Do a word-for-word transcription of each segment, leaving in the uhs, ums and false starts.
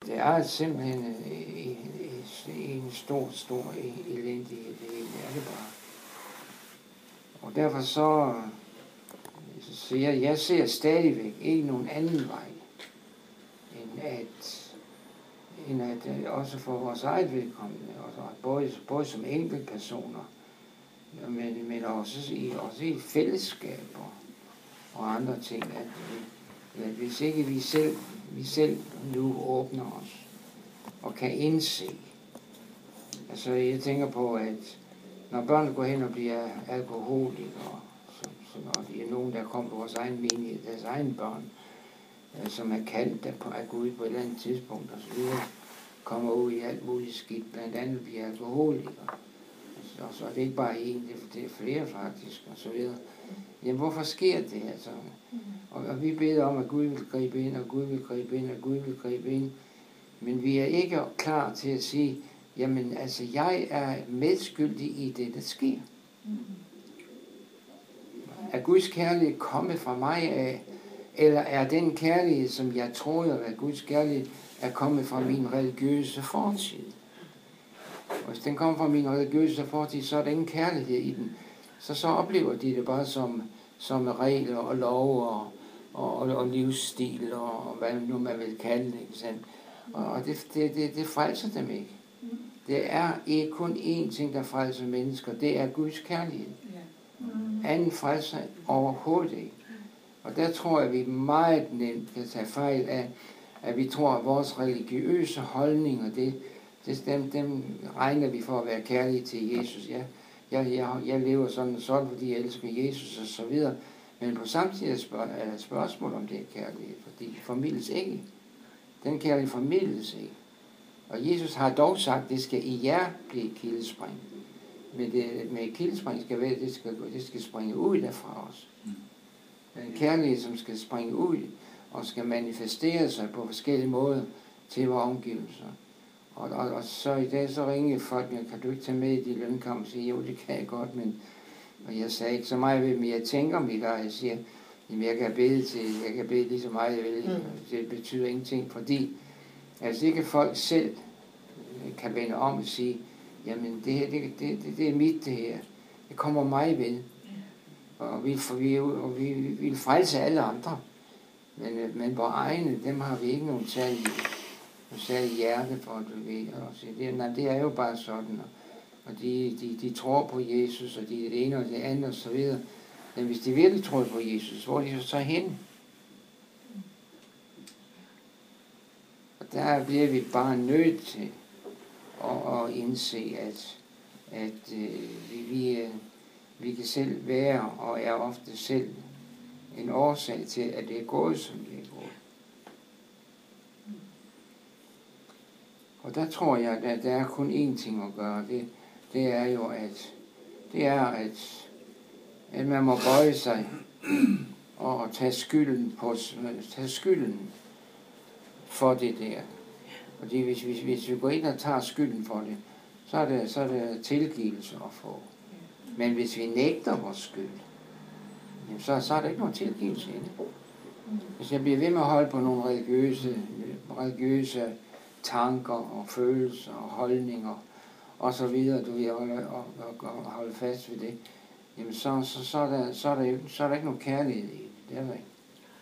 det er simpelthen en, en stor, stor elendighed. Det er det bare. Og derfor så, så siger jeg, jeg ser stadigvæk ikke nogen anden vej, end at, end at også for vores eget vedkommende, også både, både som enkeltpersoner, men, men også, i, også i fællesskaber og andre ting, at, at hvis ikke vi selv, vi selv nu åbner os og kan indse. Altså jeg tænker på, at når børn går hen og bliver alkoholikere, så, så når de er nogen, der kommer på vores egen menighed, deres egen børn, som er kaldt af Gud på et eller andet tidspunkt, og så videre, kommer ud i alt muligt skidt, blandt andet bliver alkoholikere. Og så er det ikke bare en, det er flere faktisk, og så videre. Jamen, hvorfor sker det, altså? Og, og vi beder om, at Gud vil gribe ind, og Gud vil gribe ind, og Gud vil gribe ind. Men vi er ikke klar til at sige, jamen, altså, jeg er medskyldig i det, der sker. Er Guds kærlighed kommet fra mig af, eller er den kærlighed, som jeg troede, at Guds kærlighed er kommet fra min religiøse fortid? Og hvis den kommer fra min religiøse fortid, så er der ingen kærlighed i den. Så så oplever de det bare som, som regler og lov og, og, og, og livsstil og, og hvad nu man vil kalde det. Ikke sandt? Og, og det, det, det, det frelser dem ikke. Det er ikke kun én ting, der frelser mennesker. Det er Guds kærlighed. Anden frelser overhovedet ikke. Og der tror jeg, at vi meget nemt kan tage fejl af, at vi tror, at vores religiøse holdninger, det, det, dem, dem regner vi for at være kærlige til Jesus. Ja, jeg, jeg, jeg lever sådan og sådan, fordi jeg elsker Jesus og så videre. Men på samtidig er der spørgsmål om det er kærlighed, fordi det formidles ikke. Den kærlighed formidles ikke. Og Jesus har dog sagt, at det skal i jer blive kildespring. Men det, med kildespring skal være, det skal, det skal springe ud derfra os. Den kærlighed, som skal springe ud og skal manifestere sig på forskellige måder til vores omgivelser. Og, og, og så i dag så ringede folk, kan du ikke tage med i de lønkamp? Og siger, jo, det kan jeg godt, men og jeg sagde ikke så meget ved, men jeg tænker om det, og jeg siger, jamen jeg kan bede til, jeg kan bede lige så meget, jeg vil. Det betyder ingenting, fordi altså ikke folk selv kan vende om og sige, jamen det her, det, det, det, det er mit det her. Det kommer mig ved. Og vi, for vi, og vi, vi vil frelse alle andre. Men, men vores egne, dem har vi ikke nogen særlig, nogen særlig hjerte for, du ved. Og så det, nej, det er jo bare sådan. Og de, de, de tror på Jesus, og de er det ene og det andet og så videre. Men hvis de virkelig tror på Jesus, hvor er de så hen? Og der bliver vi bare nødt til at, at indse, at, at øh, vi, vi, vi kan selv være, og er ofte selv en årsag til, at det er gået, som det er gået. Og der tror jeg, at der er kun én ting at gøre. Det, det er jo, at det er, at, at man må bøje sig og tage skylden, på, tage skylden for det der. Fordi hvis, hvis, hvis vi går ind og tager skylden for det, så er det, så er det tilgivelse at få. Men hvis vi nægter vores skyld, så, så er der ikke nogen tilgivelse i det. Hvis jeg bliver ved med at holde på nogle religiøse, religiøse tanker og følelser og holdninger og så videre, du vil holde, og, og, og holde fast ved det, jamen så, så, så, er der, så, er der, så er der ikke nogen kærlighed i det. Det er der ikke.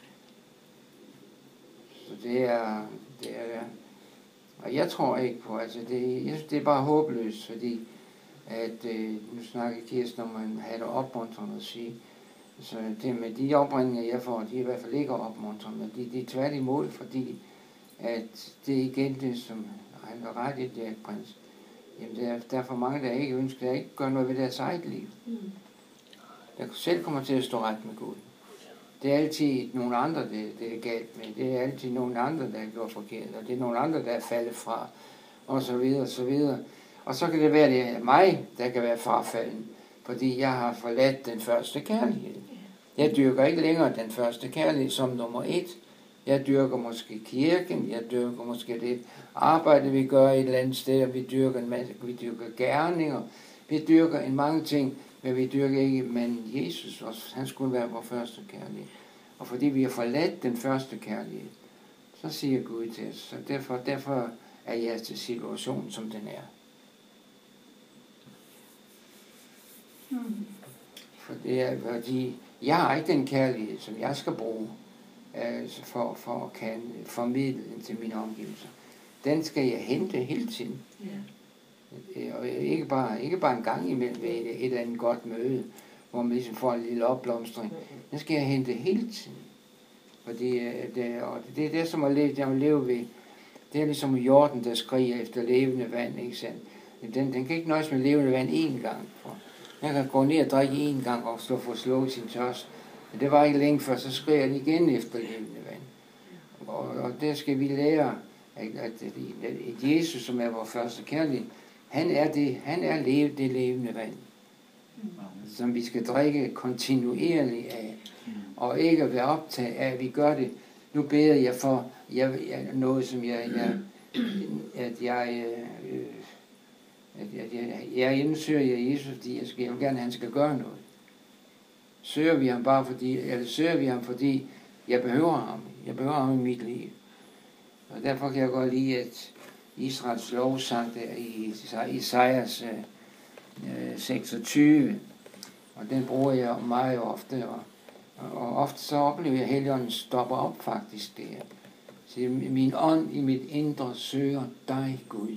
Så det er, det er, og jeg tror ikke på, altså det, jeg synes, det er bare håbløst, fordi at, øh, nu snakker Kirsten om, man har det opmuntrende at sige, så det med de opringninger, jeg får, de er i hvert fald ikke opmuntrende, men de, de er tværtimod, fordi at det er igen det, som han har ret i, det er prins. Jamen, der er, der er for mange, der ikke ønsker, der ikke gør noget ved deres eget liv. Der selv kommer til at stå ret med Gud. Det er altid nogle andre, det, det er galt med. Det er altid nogle andre, der er gjort forkert, og det er nogle andre, der er faldet fra, og så videre, og så videre. Og så kan det være, det er mig, der kan være frafalden, fordi jeg har forladt den første kærlighed. Jeg dyrker ikke længere den første kærlighed som nummer et. Jeg dyrker måske kirken, jeg dyrker måske det arbejde, vi gør et eller andet sted, og vi dyrker en masse, vi dyrker gerninger, vi dyrker en mange ting, men vi dyrker ikke, men Jesus, han skulle være vores første kærlighed. Og fordi vi har forladt den første kærlighed, Så siger Gud til os. Så derfor, derfor er jeres situation, som den er. Mm. For det er, fordi jeg har ikke den kærlighed, som jeg skal bruge altså for, for at kan formidle den til mine omgivelser. Den skal jeg hente hele tiden. Yeah. Og ikke bare, ikke bare en gang imellem ved et, et eller andet godt møde, hvor man ligesom får en lille opblomstring. Den skal jeg hente hele tiden. Fordi det, og det er det, som at leve, det at leve ved. Det er ligesom jorden, der skriger efter levende vand, ikke sandt? Den, den kan ikke nøjes med levende vand én gang. For den kan gå ned og drikke én gang og slå for at slukke sin tørst. Men det var ikke længe før, så skriger den igen efter levende vand. Og, og der skal vi lære, at, at, at, at Jesus, som er vores første kærlighed, han er det, han er leve, det levende vand, som vi skal drikke kontinuerligt af, og ikke være optaget af, at vi gør det. Nu beder jeg for jeg, jeg, noget, som jeg, jeg at jeg, øh, at jeg, jeg, jeg indsøger jeg Jesus, fordi jeg, skal, jeg vil gerne, at han skal gøre noget. Søger vi ham bare fordi, eller søger vi ham, fordi jeg behøver ham. Jeg behøver ham i mit liv. Og derfor kan jeg godt lide, at Israels lovsang der i Isaias øh, seksogtyve, og den bruger jeg meget ofte, og, og ofte så oplever jeg, at Helligånden stopper op faktisk der. Så min ånd i mit indre søger dig, Gud.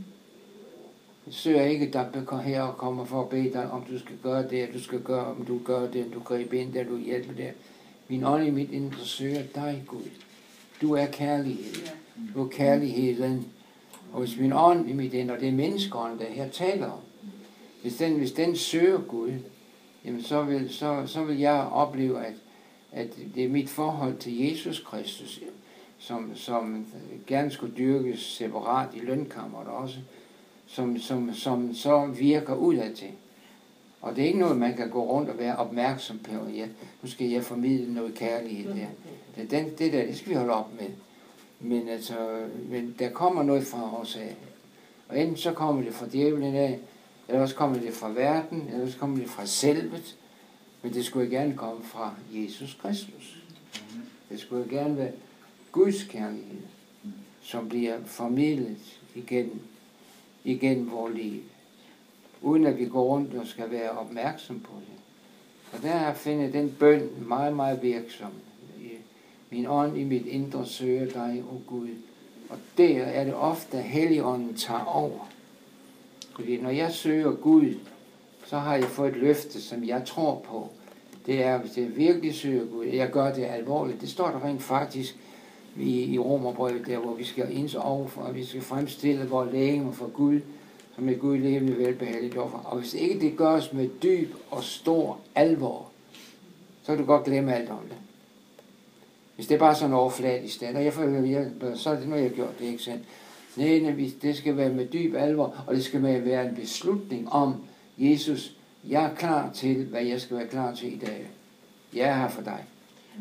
Jeg søger ikke, der her og kommer for at bede dig, om du skal gøre det, du skal gøre, om du gør det, du griber ind der, du hjælper der. Min ånd i mit indre søger dig, Gud. Du er kærlighed. Du er kærligheden. Og hvis min ånd i mit indre, og det er menneskeånden, der her taler om, hvis den, hvis den søger Gud, jamen så vil, så, så vil jeg opleve, at, at det er mit forhold til Jesus Kristus, som, som gerne skulle dyrkes separat i lønkammeret også, som, som, som så virker udad til. Og det er ikke noget, man kan gå rundt og være opmærksom på. Ja, nu skal jeg formidle noget kærlighed der. Det, den, det der, det skal vi holde op med. Men, altså, men der kommer noget fra os af. Og enten så kommer det fra djævlen af, eller også kommer det fra verden, eller også kommer det fra selvet. Men det skulle gerne komme fra Jesus Kristus. Det skulle gerne være Guds kærlighed, som bliver formidlet igennem, igennem vores liv. Uden at vi går rundt og skal være opmærksom på det. Og der finder den bøn meget, meget virksom. Min ånd i mit indre søger dig, o Gud. Og der er det ofte, at Helligånden tager over. Fordi når jeg søger Gud, så har jeg fået et løfte, som jeg tror på. Det er, hvis jeg virkelig søger Gud, jeg gør det alvorligt. Det står der rent faktisk i, i Romerbrevet, der hvor vi skal ind overfor, og vi skal fremstille vores lægemer for Gud, som er Gud levende velbehageligt offer. Og hvis ikke det gøres med dyb og stor alvor, så kan du godt glemme alt om det. Hvis det er bare sådan overfladisk, og jeg føler, så er det noget, jeg har gjort, det er ikke sandt. Nej, det skal være med dyb alvor, og det skal være en beslutning om, Jesus, jeg er klar til, hvad jeg skal være klar til i dag. Jeg er her for dig.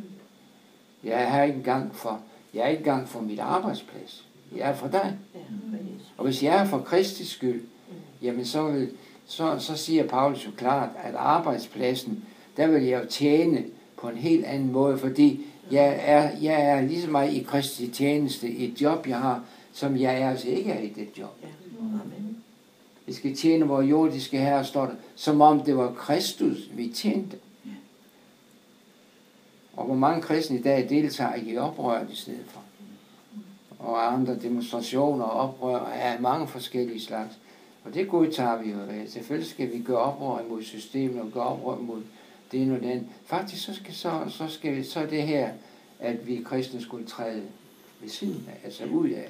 Jeg er her ikke engang for, jeg er ikke engang for mit arbejdsplads. Jeg er for dig. Og hvis jeg er for Kristi skyld, jamen så, vil, så, så siger Paulus jo klart, at arbejdspladsen, der vil jeg jo tjene på en helt anden måde, fordi jeg er, jeg er ligesom mig i Kristi tjeneste, et job jeg har, som jeg er, altså ikke er i det job. Vi skal tjene vores jordiske herre, står der, som om det var Kristus, vi tjente. Og hvor mange kristne i dag deltager i oprøret i stedet for. Og andre demonstrationer og oprør af mange forskellige slags. Og det godtager vi jo. Selvfølgelig skal vi gøre oprør mod systemet og gøre oprør mod det ene og det andet. Faktisk så skal, så, så skal vi, så det her, at vi kristne skulle træde ved siden af, altså ud af.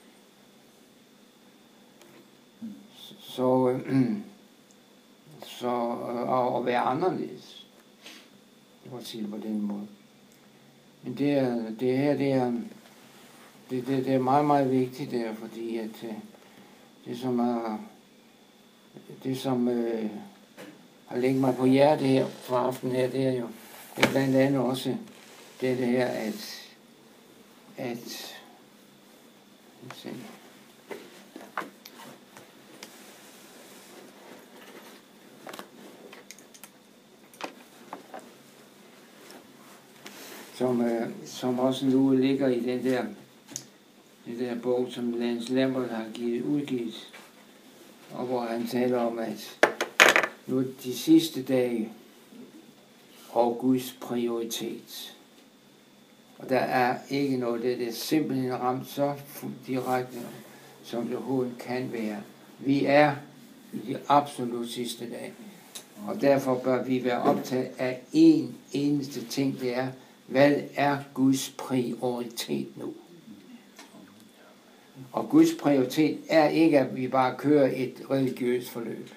Så, øh, så og, og være anderledes. Jeg må sige det på den måde. Men det, er, det her, det er, det, det, det er meget, meget vigtigt der, fordi at det som er, det som øh, har ligget mig på hjertet her for aftenen her, det er jo det er blandt andet også det, det her, at at se, som, øh, som også nu ligger i den der det der bog, som Lance Lambert har givet, udgivet, og hvor han taler om, at nu de sidste dage og Guds prioritet. Og der er ikke noget, det er simpelthen ramt så direkte, som det overhovedet kan være. Vi er i de absolut sidste dage. Og derfor bør vi være optaget af én eneste ting, det er, hvad er Guds prioritet nu? Og Guds prioritet er ikke, at vi bare kører et religiøst forløb.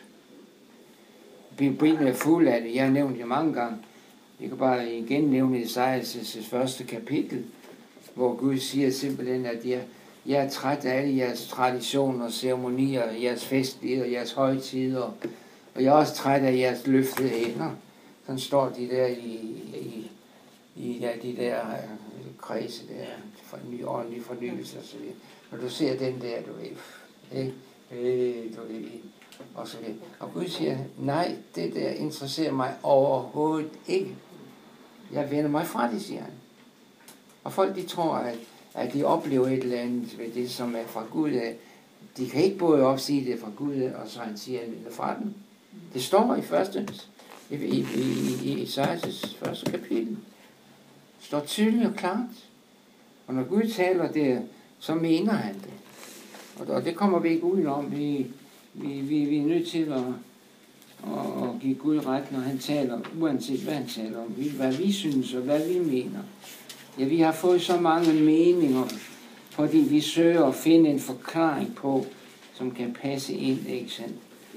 Bibelen er fuld af det. Jeg har nævnt det mange gange. Jeg kan bare igen nævne Esajas' første kapitel, hvor Gud siger simpelthen, at jeg, jeg er træt af alle jeres traditioner, ceremonier, jeres festligheder, jeres højtider. Og jeg er også træt af jeres løftede hænder. Sådan står de der i, i, i ja, de der uh, kredse der, for en ny åndelig fornyelse og så videre. Når du ser den der, du ved, ikke? Øh, du ved, og så videre. Og Gud siger, nej, det der interesserer mig overhovedet ikke. Jeg vender mig fra det, siger han. Og folk, de tror, at, at de oplever et eller andet ved det, som er fra Gud. De kan ikke både opsige det fra Gud, og så han siger, at han vender fra den. Det står i første, i, i, i, i Esajas første kapitel. Det står tydeligt og klart. Og når Gud taler det, så mener han det. Og, og det kommer vi ikke udenom. Vi, vi, vi, vi er nødt til at, at, at give Gud ret, når han taler, uanset hvad han taler om. Hvad vi synes og hvad vi mener. Ja, vi har fået så mange meninger, fordi vi søger at finde en forklaring på, som kan passe ind, ikke sandt?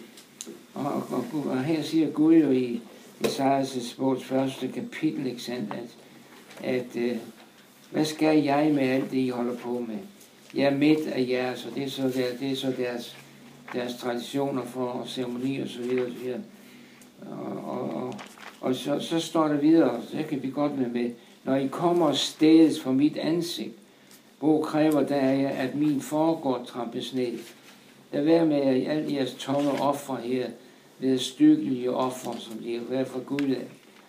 Og, og, og her siger Gud jo i Esajas bogs første kapitel, ikke sandt, at, at øh, hvad skal jeg med alt det, I holder på med? Jeg er midt af jeres, og det er så, der, det er så deres, deres traditioner for ceremoni og så videre. Og, så videre. og, og, og, og så, så står der videre, så kan vi godt være med, når I kommer stedet for mit ansigt, hvor kræver der jeg, at min forgård trampes ned. Lad være med at alle jeres tomme ofre her, ved stykkelige ofre, som de har været fra Gud af.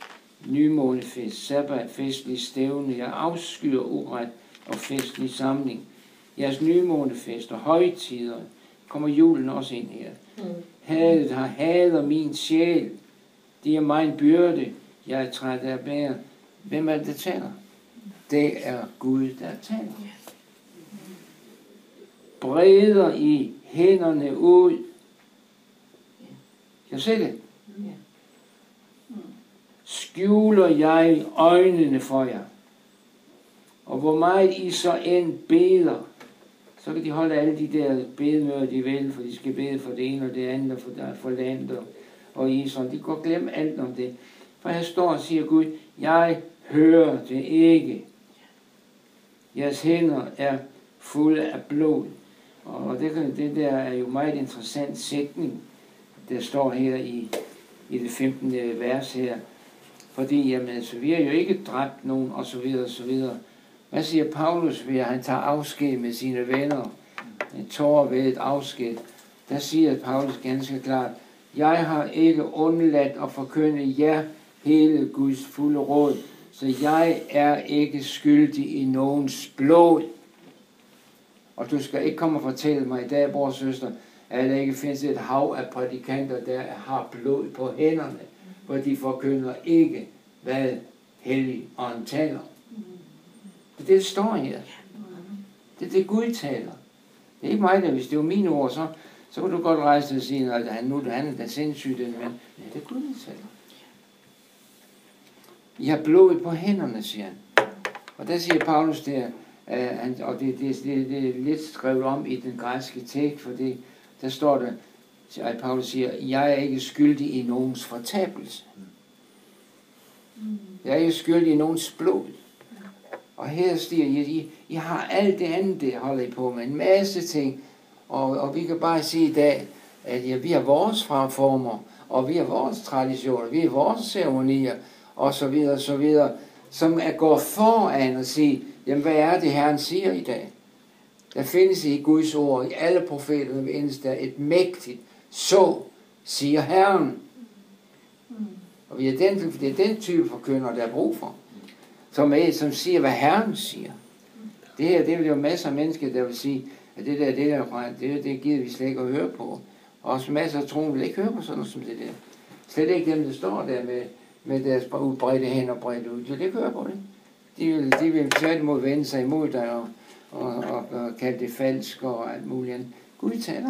Nymånefest, sabbat, festlig stævne, jeg afskyr uret og festlig samling. Jeres nymånefest og højtider, kommer julen også ind her. Mm. Hadet har hader min sjæl, det er mig en byrde, jeg er træt af at bære. Hvem er det, der taler? Det er Gud, der taler. Breder I hænderne ud. Kan du se det? Skjuler jeg øjnene for jer. Og hvor meget I så end beder, så kan de holde alle de der bedemøder, de vil, for de skal bede for det ene og det andet, og for, for landet og, og Israel. De går glemme alt om det. For her står og siger Gud, jeg hører det ikke. Jeres hænder er fulde af blod. Og det, det der er jo meget interessant sætning, der står her i, i det femtende vers her. Fordi, jamen, så vi har jo ikke dræbt nogen, og så videre, og så videre. Hvad siger Paulus ved, at han tager afsked med sine venner? En tårer ved et afsked. Der siger Paulus ganske klart, jeg har ikke undladt at forkynde jer hele Guds fulde råd, så jeg er ikke skyldig i nogens blod. Og du skal ikke komme og fortælle mig i dag, bror og søster, at der ikke findes et hav af prædikanter, der har blod på hænderne, for de forkynder ikke, hvad Helligånden taler. Det er det, der står her. Det er det, Gud taler. Det er ikke mig, der, hvis det var mine ord, så, så kunne du godt rejse dig og sige, at han nu han er da sindssygt, men ja, det er Gud, der taler. I har blod på hænderne, siger han. Og der siger Paulus der, uh, og det, det, det, det er lidt skrevet om i den græske tekst, for det, der står der, at Paulus siger, jeg er ikke skyldig i nogens fortabelse. Jeg er ikke skyldig i nogens blod. Og her stiger I, I, I har alt det andet, det holder I på med, en masse ting. Og, og vi kan bare sige i dag, at ja, vi har vores former, og vi har vores traditioner, vi har vores ceremonier, og så videre, så videre, som er går foran og sige, jamen hvad er det, Herren siger i dag? Der findes i Guds ord, i alle profeterne, endes der et mægtigt, så siger Herren. Og vi er den, det er den type forkyndere, der er brug for. Som er, som siger, hvad Herren siger. Det her, det er jo masser af mennesker, der vil sige, at det der, det der, det, det gider vi slet ikke at høre på. Og også masser af troen vil ikke høre på sådan noget som det der. Slet ikke dem, der står der med, med deres udbredte hænder bredt ud. De vil ikke høre på det. De vil, de vil tværtimod vende sig imod dig og, og, og, og kalde det falsk og alt muligt andet. Gud taler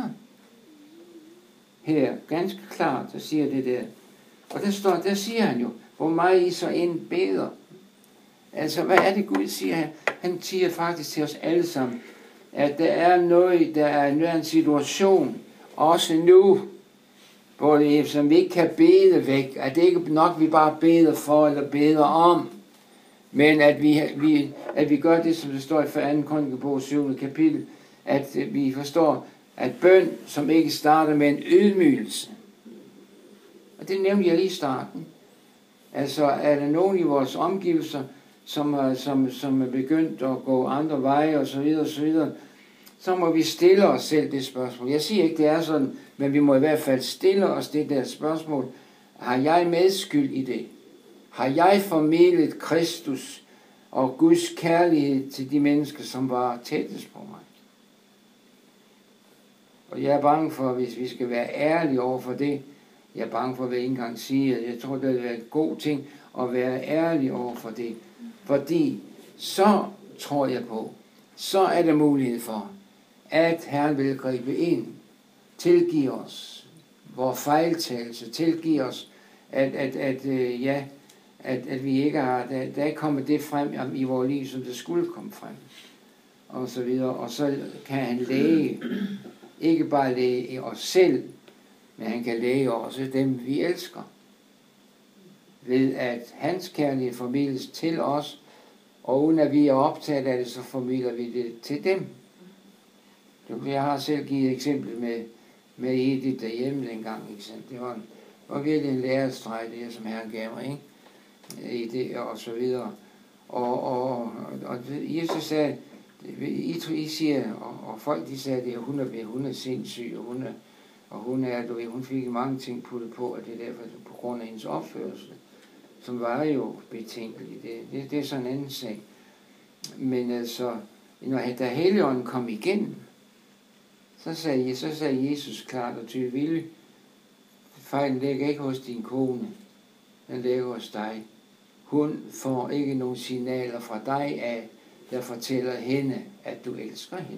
her ganske klart, der siger det der. Og der står, der siger han jo, hvor meget I så end beder. Altså, hvad er det Gud siger her? Han siger faktisk til os alle sammen, at der er noget, der er en, en situation, også nu, hvor det, som vi ikke kan bede væk, at det ikke nok, vi bare beder for eller beder om, men at vi, vi, at vi gør det, som det står i anden Krønikebog syvende kapitel, at vi forstår, at bøn, som ikke starter med en ydmygelse, og det nævnte jeg lige i starten, altså er der nogen i vores omgivelser, som, som, som er begyndt at gå andre veje og så videre og så videre, så må vi stille os selv det spørgsmål. Jeg siger ikke, det er sådan, men vi må i hvert fald stille os det der spørgsmål. Har jeg medskyld i det? Har jeg formidlet Kristus og Guds kærlighed til de mennesker, som var tættest på mig? Og jeg er bange for, hvis vi skal være ærlige over for det, jeg er bange for, hvad jeg ikke engang siger. Jeg tror, det vil være en god ting at være ærlig over for det. Fordi så tror jeg på, så er der mulighed for, at Herren vil gribe ind, tilgive os vores fejltagelse, tilgive os, at, at, at, øh, ja, at, at vi ikke har, der, der er kommet det frem i vores liv, som det skulle komme frem, og så videre. Og så kan han læge, ikke bare læge os selv, men han kan læge også dem, vi elsker, ved at hans kærlighed formidles til os, og uden at vi er optaget af det, så formidler vi det til dem. Jeg har selv givet et eksempel med, med Edith derhjemme dengang. Det var, en, var virkelig en lærestreg, det her, som Herren gav mig, ikke? I det, og så videre. Og, og, og Jesus sagde, I, I siger, og, og folk de sagde, at hun er, hun er sindssyg, og hun er, og hun er, du ved, hun fik mange ting puttet på, og det er derfor, på grund af hendes opførsel, som var jo betænkelig. Det, det, det er sådan en anden sag. Men altså, når da Helligånden kom igen, så sagde, så sagde Jesus klart og tydeligt, fejlen ligger ikke hos din kone, den ligger hos dig. Hun får ikke nogen signaler fra dig af, der fortæller hende, at du elsker hende.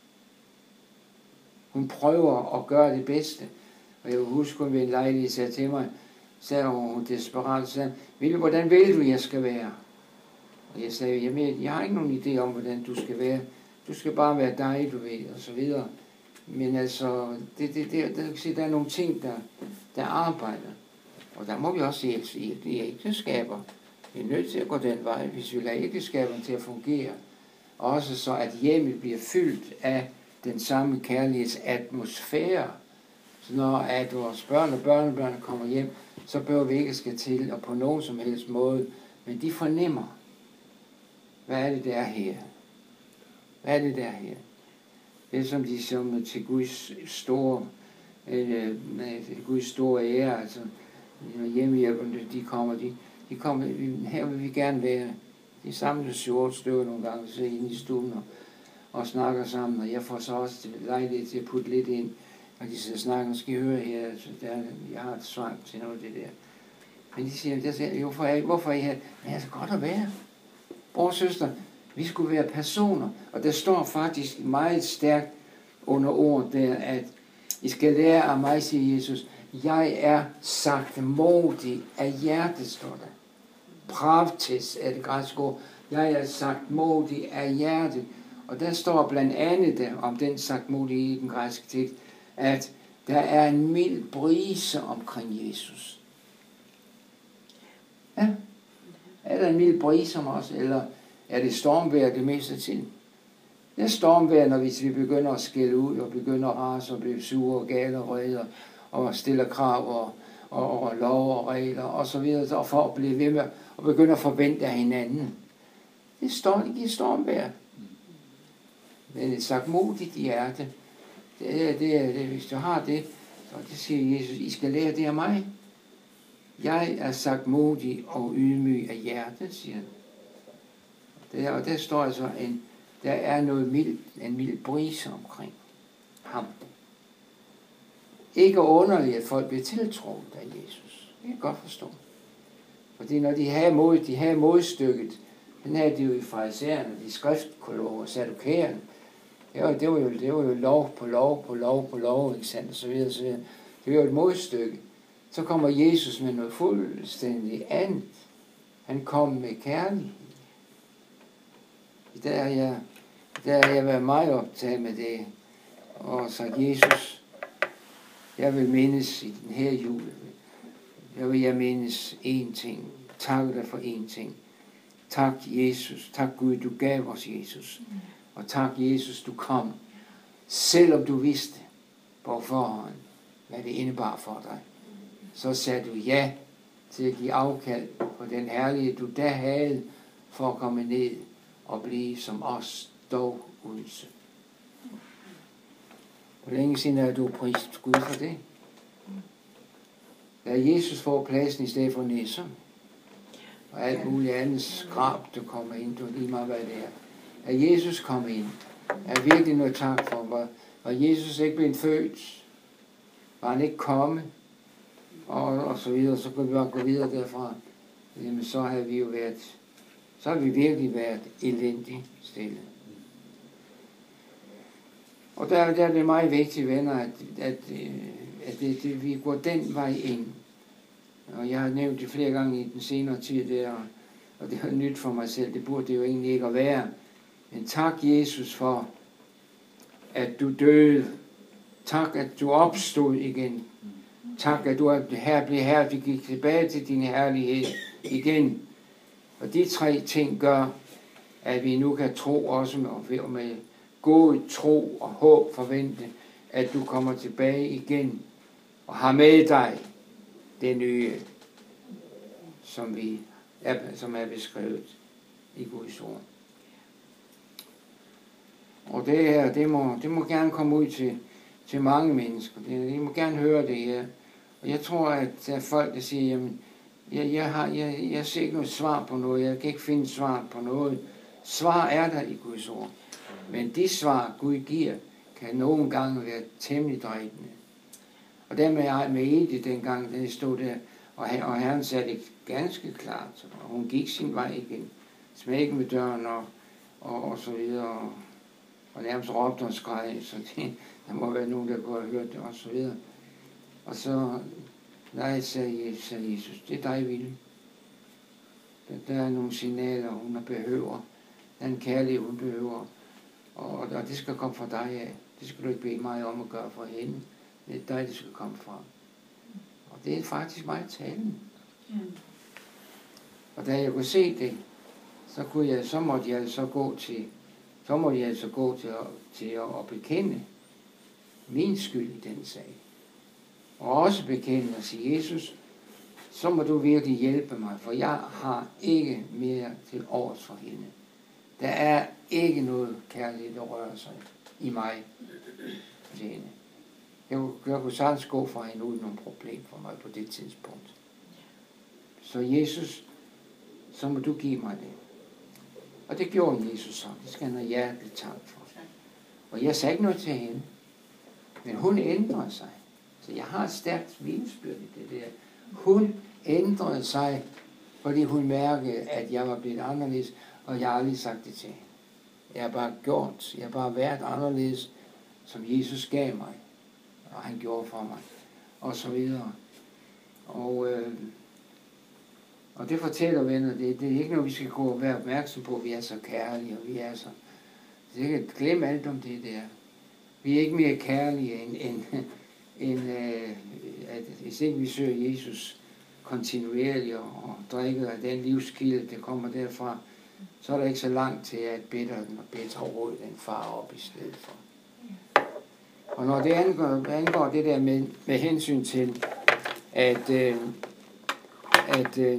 Hun prøver at gøre det bedste. Og jeg husker, hun ved en lejlighed sagde til mig, sagde hun desperat, sagde, Ville, hvordan vil du, jeg skal være? Og jeg sagde, jamen, jeg har ikke nogen idé om, hvordan du skal være. Du skal bare være dig, du ved, og så videre. Men altså, det, det, det, der, der er nogle ting, der, der arbejder. Og der må vi også se, at det er ægteskaber. Vi er nødt til at gå den vej, hvis vi lader ægteskaberne til at fungere. Også så, at hjemmet bliver fyldt af den samme kærlighedsatmosfære. Så når at vores børn og børnebørn kommer hjem, så bør vi ikke skal til, og på nogen som helst måde, men de fornemmer, hvad er det, der er her? Hvad er det, der er her? Det er som de som til Guds store, øh, Guds store ære, altså hjemmehjælperne, de kommer, de, de kommer, her vil vi gerne være. De samles syv otte stykker nogle gange, så inde i stuen og, og snakker sammen, og jeg får så også lejlighed til at putte lidt ind, og de sidder og snakker, og skal I høre her, altså, der, jeg har et svang til noget af det der. Men de siger, der siger hvorfor er I, hvorfor er I her? Men det er så godt at være. Bror og søster, vi skulle være personer, og der står faktisk meget stærkt under ordet der, at I skal lære af mig, siger Jesus, jeg er sagtmodig af hjertet, står der. Pravtes er det græske ord. Jeg er sagtmodig af hjertet. Og der står blandt andet der, om den sagtmodige i den græske tekst, at der er en mild brise omkring Jesus. Ja. Er der en mild brise om os, eller er det stormvejr det meste af tiden? Det er stormvejr, når hvis vi begynder at skælde ud, og begynder at rase og blive sure og gale og røde, og stiller krav og, og, og lov og regler og så videre, og for at blive ved med at begynde at forvente af hinanden. Det står ikke i stormvejr. Men et sagtmodigt hjerte, det er, det er, det, hvis du har det, så det siger Jesus, I skal lære det af mig. Jeg er sagtmodig og ydmyg af hjertet, siger han. Der, og der står altså en, der er noget mild, en mild brise omkring ham. Ikke underligt, at folk bliver tiltrukket af Jesus. Det kan jeg godt forstå. Fordi når de havde, mod, de havde modstykket, den havde de jo i farisæerne, de skriftkologer, sadukæerne. Det var, det, var jo, det var jo lov på lov på lov på lov, ikke sandt, og så videre, så videre. Det var jo et modstykke. Så kommer Jesus med noget fuldstændig andet. Han kom med kærlighed. Der er jeg, der er jeg været meget optaget med det. Og så Jesus, jeg vil mindes i den her jul, jeg vil jeg mindes én ting. Tak dig for én ting. Tak Jesus, tak Gud, du gav os Jesus. Og tak Jesus, du kom, selvom du vidste på forhånd, hvad det indebar for dig. Så sagde du ja til at give afkald på den herlige, du da havde, for at komme ned og blive som os, dog uden synd. Hvor længe siden er du prist Gud for det? Da Jesus får pladsen i stedet for Nisse, og alt muligt andet skrab, der kommer ind, du lige meget hvad det er. At Jesus kom ind, er virkelig noget tak for. Var, var Jesus ikke blevet født? Var han ikke kommet? Og, og så videre, så kunne vi bare gå videre derfra. Jamen, så har vi jo været, så har vi virkelig været elendigt stille. Og der, der er det meget vigtigt, venner, at, at, at det, det, vi går den vej ind. Og jeg har nævnt det flere gange i den senere tid der, og det er nyt for mig selv, det burde det jo egentlig ikke at være. Men tak Jesus for, at du døde. Tak, at du opstod igen. Tak, at du er her, blev her, du gik tilbage til din herlighed igen. Og de tre ting gør, at vi nu kan tro også med, med god tro og håb forvente, at du kommer tilbage igen og har med dig det nye, som, vi er, som er beskrevet i Guds ord. Og det her, det må, det må gerne komme ud til, til mange mennesker. De må gerne høre det her. Og jeg tror, at der er folk, der siger, jamen, jeg, jeg, har, jeg, jeg ser ikke noget svar på noget, jeg kan ikke finde svar på noget. Svar er der i Guds ord. Men de svar, Gud giver, kan nogle gange være temmelig dræbende. Og der med, med Edith dengang, den stod der, og, og Herren sagde det ganske klart, og hun gik sin vej igen, smækkede med døren og, og, og så videre, og, og nærmest råbte og skreg, så det, der må være nogen, der kunne have hørt det, og så videre. Og så, nej, sagde, sagde Jesus, det er dig, Ville. Der, der er nogle signaler, hun behøver. Der er en kærlighed, hun behøver. Og, og det skal komme fra dig af. Det skal du ikke bede mig om at gøre for hende. Det er dig, det skal komme fra. Og det er faktisk meget talende. Ja. Og da jeg kunne se det, så, kunne jeg, så måtte jeg altså gå til, så måtte jeg altså gå til, at, til at, at bekende min skyld i den sag. Og også bekende og sige, Jesus, så må du virkelig hjælpe mig, for jeg har ikke mere til overs for hende. Der er ikke noget kærlighed, der rører sig i mig til hende. Jeg kunne, jeg kunne sagtens gå fra hende uden nogen problem for mig på det tidspunkt. Så Jesus, så må du give mig det. Og det gjorde Jesus så. Det skal han have hjerteligt tak for. Og jeg sagde ikke noget til hende. Men hun ændrede sig. Så jeg har et stærkt vidnesbyrd i det der. Hun ændrede sig, fordi hun mærkede, at jeg var blevet anderledes, og jeg har aldrig sagt det til hende. Jeg har bare gjort, jeg har bare været anderledes, som Jesus gav mig, og han gjorde for mig, og så videre. Og, øh, og det fortæller venner, det, det er ikke noget, vi skal gå og være opmærksom på, vi er så kærlige, og vi er så... Det kan glemme alt om det der. Vi er ikke mere kærlige end, end, end øh, at hvis ikke vi søger Jesus kontinuerligt og, og drikker af den livskilde, der kommer derfra, så er der ikke så langt til, at bedre og bedre råd den far op i stedet for. Og når det angår, angår det der med, med hensyn til, at, øh, at øh,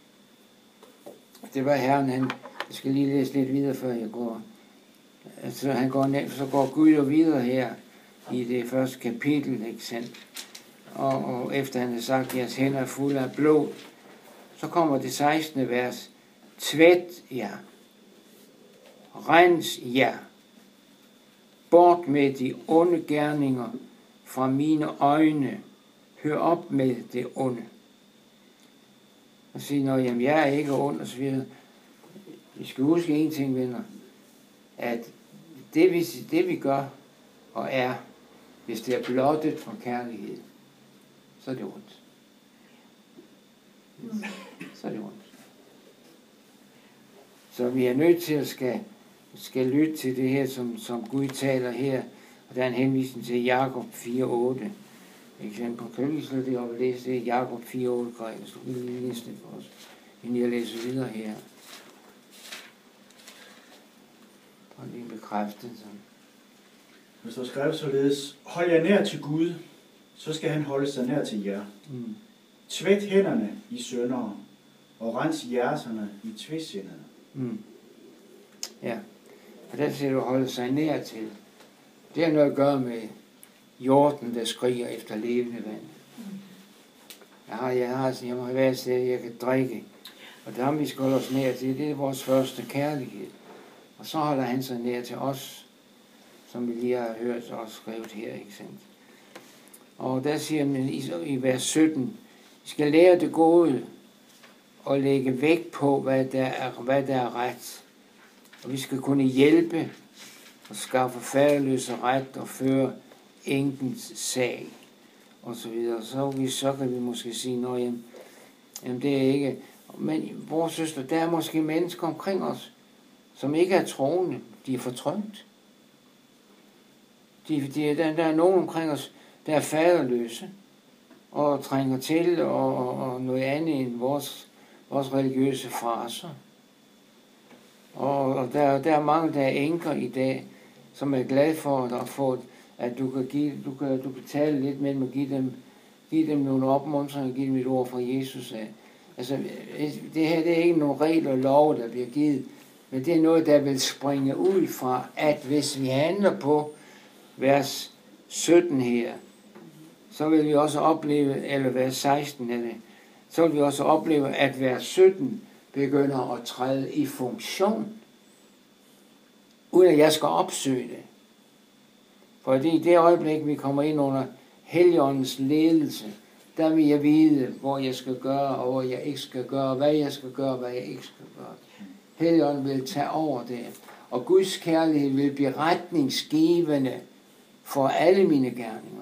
det var Herren, han, jeg skal lige læse lidt videre, før jeg går. Altså, han går ned, så går Gud jo videre her i det første kapitel, ikke sandt? Og, og efter han har sagt, at jeres hænder er fulde af blod, så kommer det sekstende vers. Tvæt jer Rens jer. Bort med de onde gerninger fra mine øjne. Hør op med det onde. Og sige, når jamen, jeg er ikke ond, og så videre. Vi skal huske en ting, venner, at det vi, det vi gør og er, hvis det er blottet for kærlighed, så er det ondt. Så er det ondt. Så vi er nødt til at skal, skal lytte til det her, som, som Gud taler her, og der er en henvisning til Jakob fire otte. Eksempel på køkkenslød det op og læse det, Jakob fire otte, så vil vi lige læse det for os, inden jeg læser videre her. Og lige bekræftet sådan. Hvis der skrevet således, hold jer nær til Gud, så skal han holde sig nær til jer. Mm. Tvæt hænderne i syndere, og rens hjerterne i tvisindede. Mm. Ja, og der siger du holde sig nær til. Det har noget at gøre med hjorten, der skriger efter levende vand. Jeg har, jeg har sådan, jeg må være et sted, jeg kan drikke. Og det er ham, vi skal holde os nær til. Det er vores første kærlighed. Og så holder han sig nær til os, som vi lige har hørt og skrevet her, ikke sandt? Og der siger man i, i vers sytten, vi skal lære det gode og lægge vægt på, hvad der er, hvad der er ret. Og vi skal kunne hjælpe og skaffe faderløse ret og føre enkens sag og så videre. Så, vi, så kan vi måske sige, nå jamen, jamen det er ikke. Men vores søster, der er måske mennesker omkring os, som ikke er troende. De er fortryngt. De, de, der, der er nogen omkring os, der er faderløse og trænger til og, og, og noget andet end vores, vores religiøse fraser. Og, og der, der er mange, der er enker i dag, som er glade for at få, at du kan, give, du kan, du kan tale lidt med dem og give dem, give dem nogle opmuntringer og give dem et ord fra Jesus af. Altså, det her det er ikke nogle regler og love, der bliver givet, men det er noget, der vil springe ud fra, at hvis vi handler på vers sytten her, så vil vi også opleve, eller vers seksten er det, så vil vi også opleve, at vers sytten begynder at træde i funktion, uden at jeg skal opsøge det. For det i det øjeblik, vi kommer ind under Helligåndens ledelse, der vil jeg vide, hvor jeg skal gøre, og hvor jeg ikke skal gøre, hvad jeg skal gøre, og hvad jeg ikke skal gøre. Helligånden vil tage over det, og Guds kærlighed vil blive retningsgivende for alle mine gerninger.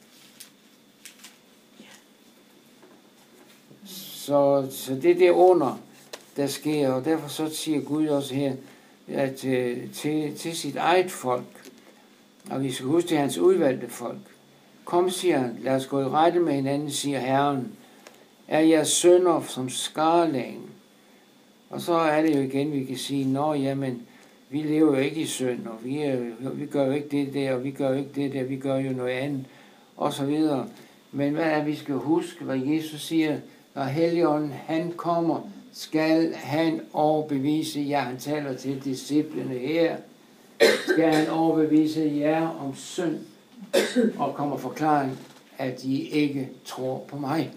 Så, så det er det under, der sker, og derfor så siger Gud også her, at til, til, til sit eget folk, og vi skal huske, det er hans udvalgte folk. Kom, siger han, lad os gå i rette med hinanden, siger Herren. Er jeres sønner som skarlagen? Og så er det jo igen, vi kan sige, nå jamen, vi lever jo ikke i synd, og vi, er, vi gør jo ikke det der, og vi gør jo ikke det der, vi gør jo noget andet, og så videre. Men hvad er, vi skal huske, hvad Jesus siger, når Helligånden, han kommer, skal han overbevise jer, han taler til disciplene her, skal han overbevise jer om synd, og kommer forklaring, at I ikke tror på mig.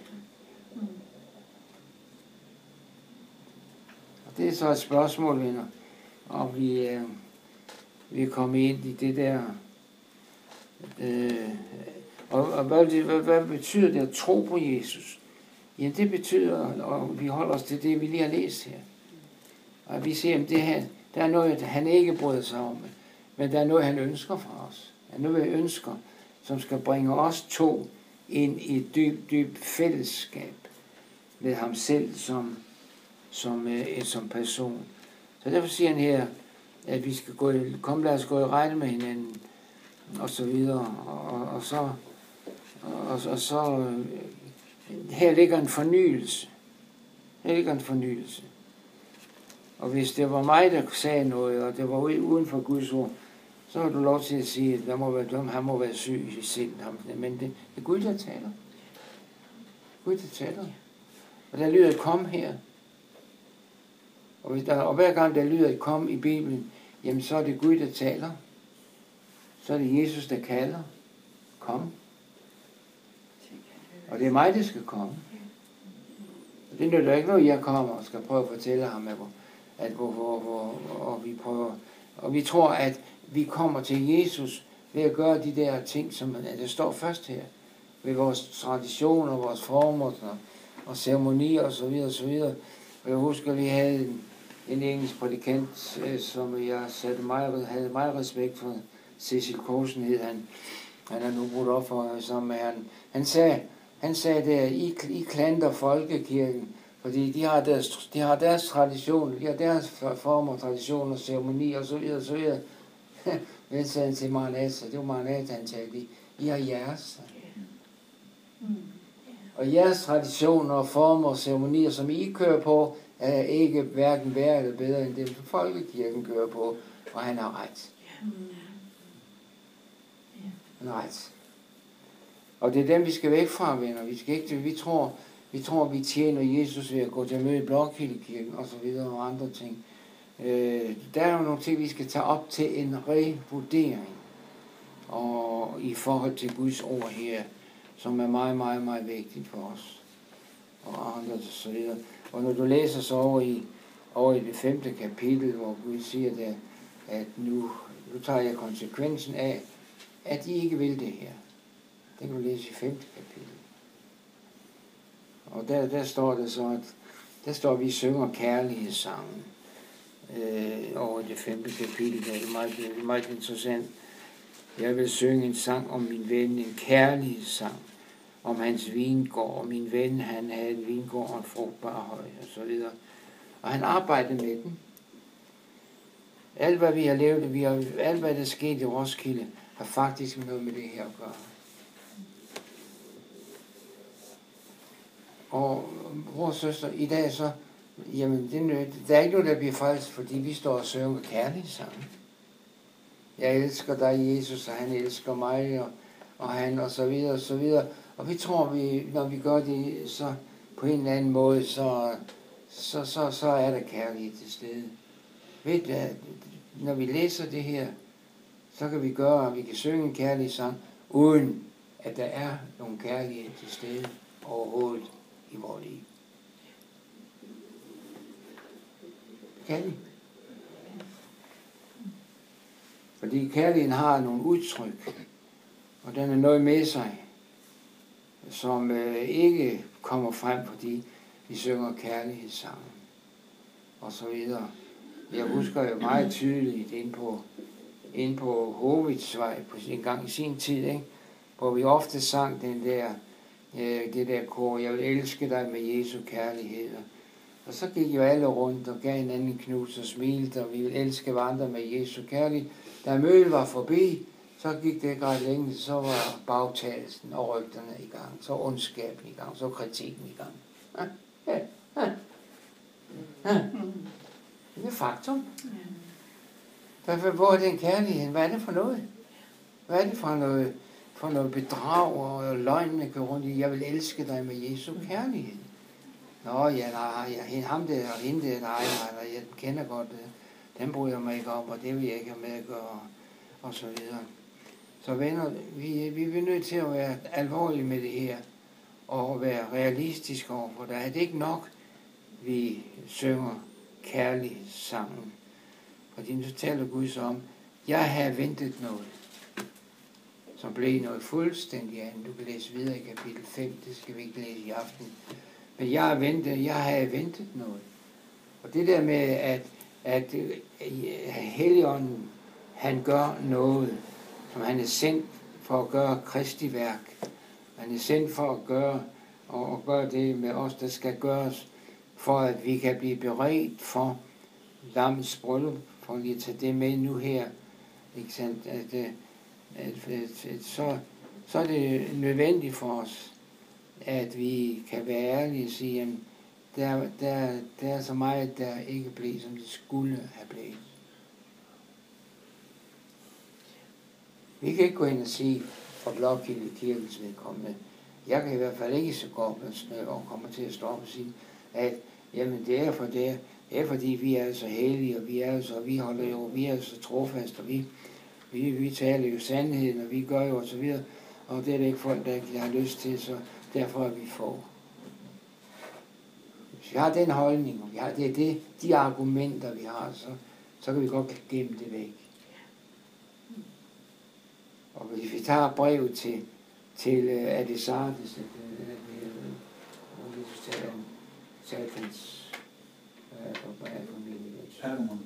Og det er så et spørgsmål, venner, og vi, øh, vi er kommet ind i det der, øh, og, og hvad, hvad, hvad betyder det at tro på Jesus? Ja, det betyder, og vi holder os til det, vi lige har læst her. Og vi siger, at det her, der er noget, han ikke bryder sig om, men der er noget, han ønsker fra os. Der er noget, han ønsker, som skal bringe os to ind i et dybt, dybt fællesskab med ham selv som, som, øh, som person. Så derfor siger han her, at vi skal gå, kom lad os gå i rette med hinanden, og så videre, og, og så, og, og så øh, her ligger en fornyelse. Her ligger en fornyelse. Og hvis det var mig, der sagde noget, og det var uden for Guds ord, så har du lov til at sige, at der må være dum, han må være syg i sind. Men det, det er Gud, der taler. Gud, der taler. Og der lyder et kom her. Og, hvis der, og hver gang der lyder et kom i Bibelen, jamen så er det Gud, der taler. Så er det Jesus, der kalder. Kom. Og det er mig, der skal komme. Og det nytter ikke noget, jeg kommer og skal prøve at fortælle ham, at hvor, hvor, hvor, og vi prøver, og vi tror, at vi kommer til Jesus ved at gøre de der ting, som det står først her, ved vores traditioner, vores former og, og ceremonier og så videre og så videre. Og jeg husker, at vi havde en, en engelsk prædikant, som jeg satte meget, havde meget respekt for. Cecil Korsen hed han. Han er nu brudt op for sammen med han. Han sagde, han sagde der, I, I klandrer folkekirken, fordi de har deres, de har deres tradition, de har deres former, traditioner, ceremonier og så videre og så videre. Men sagde han til Maranatha, det var Maranatha, han talte i, I har jeres. Og jeres traditioner og former og ceremonier, som I kører på, er ikke hverken værre eller bedre end det, som folkekirken kører på, og han har ret. Han har ret. Og det er dem, vi skal væk fra, venner. Vi skal ikke, vi tror, vi tror, vi tjener Jesus ved at gå til at møde i Blåkildekirken og så videre og andre ting. Øh, der er jo nogle ting, vi skal tage op til en revurdering og i forhold til Guds ord her, som er meget, meget, meget vigtigt for os og andre og så videre. Og når du læser så over i, over i det femte kapitel, hvor Gud siger der, at nu, nu tager jeg konsekvensen af, at I ikke vil det her. Det kan du læse i femte kapitel. Og der, der står det så, at der står, at vi synger kærlighedssangen øh, over det femte kapitel. Det er meget, det er meget interessant. Jeg vil synge en sang om min ven, en kærlighedssang om hans vingård, og min ven, han havde en vingård og en frugtbar høj, og så videre. Og han arbejdede med den. Alt, hvad vi har lavet, vi har, alt, hvad der skete i Roskilde, har faktisk noget med det her at gøre. Og vores søster, i dag så, jamen, det, der er ikke noget, der bliver frelst, fordi vi står og synger kærlighedssangen. Jeg elsker dig, Jesus, og han elsker mig, og, og han, og så videre, og så videre. Og vi tror, vi, når vi gør det, så på en eller anden måde, så, så, så, så er der kærlighed til stede. Ved du, når vi læser det her, så kan vi gøre, at vi kan synge en kærlighedssang, uden at der er nogen kærlighed til stede overhovedet i vores liv. Kan vi? Fordi kærligheden har nogle udtryk, og den er noget med sig, som øh, ikke kommer frem, fordi vi synger kærlighedssangen og så videre. Jeg husker jo meget tydeligt ind på, ind på Hovidsvej på en gang i sin tid, ikke? Hvor vi ofte sang den der, øh, det der kor, jeg vil elske dig med Jesu kærlighed. Og så gik jo alle rundt og gav hinanden en knus og smilte, og vi vil elske hverandre med Jesu kærlighed. Da mødet var forbi, så gik det ikke ret længe, så var bagtagelsen og rygterne i gang, så ondskaben i gang, så kritikken i gang. Ja, ja, ja. Ja. Det er faktum. Derfor, hvor er den kærlighed? Hvad er det for noget? Hvad er det for noget, for noget bedrag og løgn, man går rundt i? Jeg vil elske dig med Jesu kærlighed. Nå, ja, nej, ja, ham der og hende der, nej, nej, nej, jeg kender godt det. Den bryder jeg mig ikke om, og det vil jeg ikke have med at gøre, og så videre. Så venner, vi, vi er nødt til at være alvorlige med det her, og være realistiske overfor det. Er det ikke nok, vi synger kærlighedssangen? Fordi nu taler Gud så om, jeg har ventet noget, som blev noget fuldstændig andet. Du kan læse videre i kapitel fem, det skal vi ikke læse i aften. Men jeg har ventet, jeg har ventet noget. Og det der med, at, at Helligånden, han gør noget, som han er sendt for at gøre Kristi værk. Han er sendt for at gøre, og at gøre det med os, der skal gøres, for at vi kan blive beredt for lammets bryllup, for lige at tage det med nu her. Ikke sandt? At, at, at, at, at, så, så er det nødvendigt for os, at vi kan være ærlige og sige, at der, der, der er så meget, der ikke blev, som det skulle have blevet. Vi kan ikke gå ind og sige for Blåkildekirkens vedkommende. Jeg kan i hvert fald ikke så godt og kommer til at stå op og sige, at jamen det er for det, det er fordi vi er så hellige, og vi er så, vi holder jo, vi er så trofast, og vi, vi, vi taler jo sandheden, og vi gør jo og så videre, og det er det ikke folk, der ikke har lyst til, så derfor er vi få. Hvis vi har den holdning, og vi har det, det, de argumenter, vi har, så, så kan vi godt gemme det væk. Og hvis vi tager brevet til, til uh, er det Sardes, hvor Jesus taler om satans, hvad er for, hvad er for Pergamon.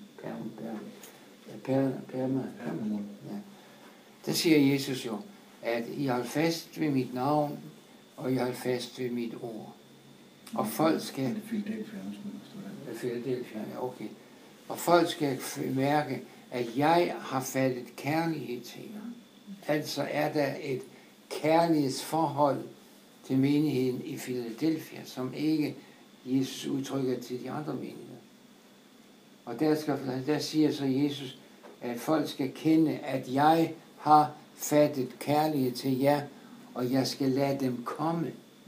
Pergamon. Ja. Der siger Jesus jo, at I holder fast ved mit navn, og I holder fast ved mit ord. Og folk skal... Philadelphia, ja, okay. Og folk skal mærke, at jeg har fattet kærlighed til jer. Altså er der et kærlighedsforhold til menigheden i Philadelphia, som ikke Jesus udtrykker til de andre menigheder. Og der, skal, der siger så Jesus, at folk skal kende, at jeg har fattet kærlighed til jer, og jeg skal lade dem komme.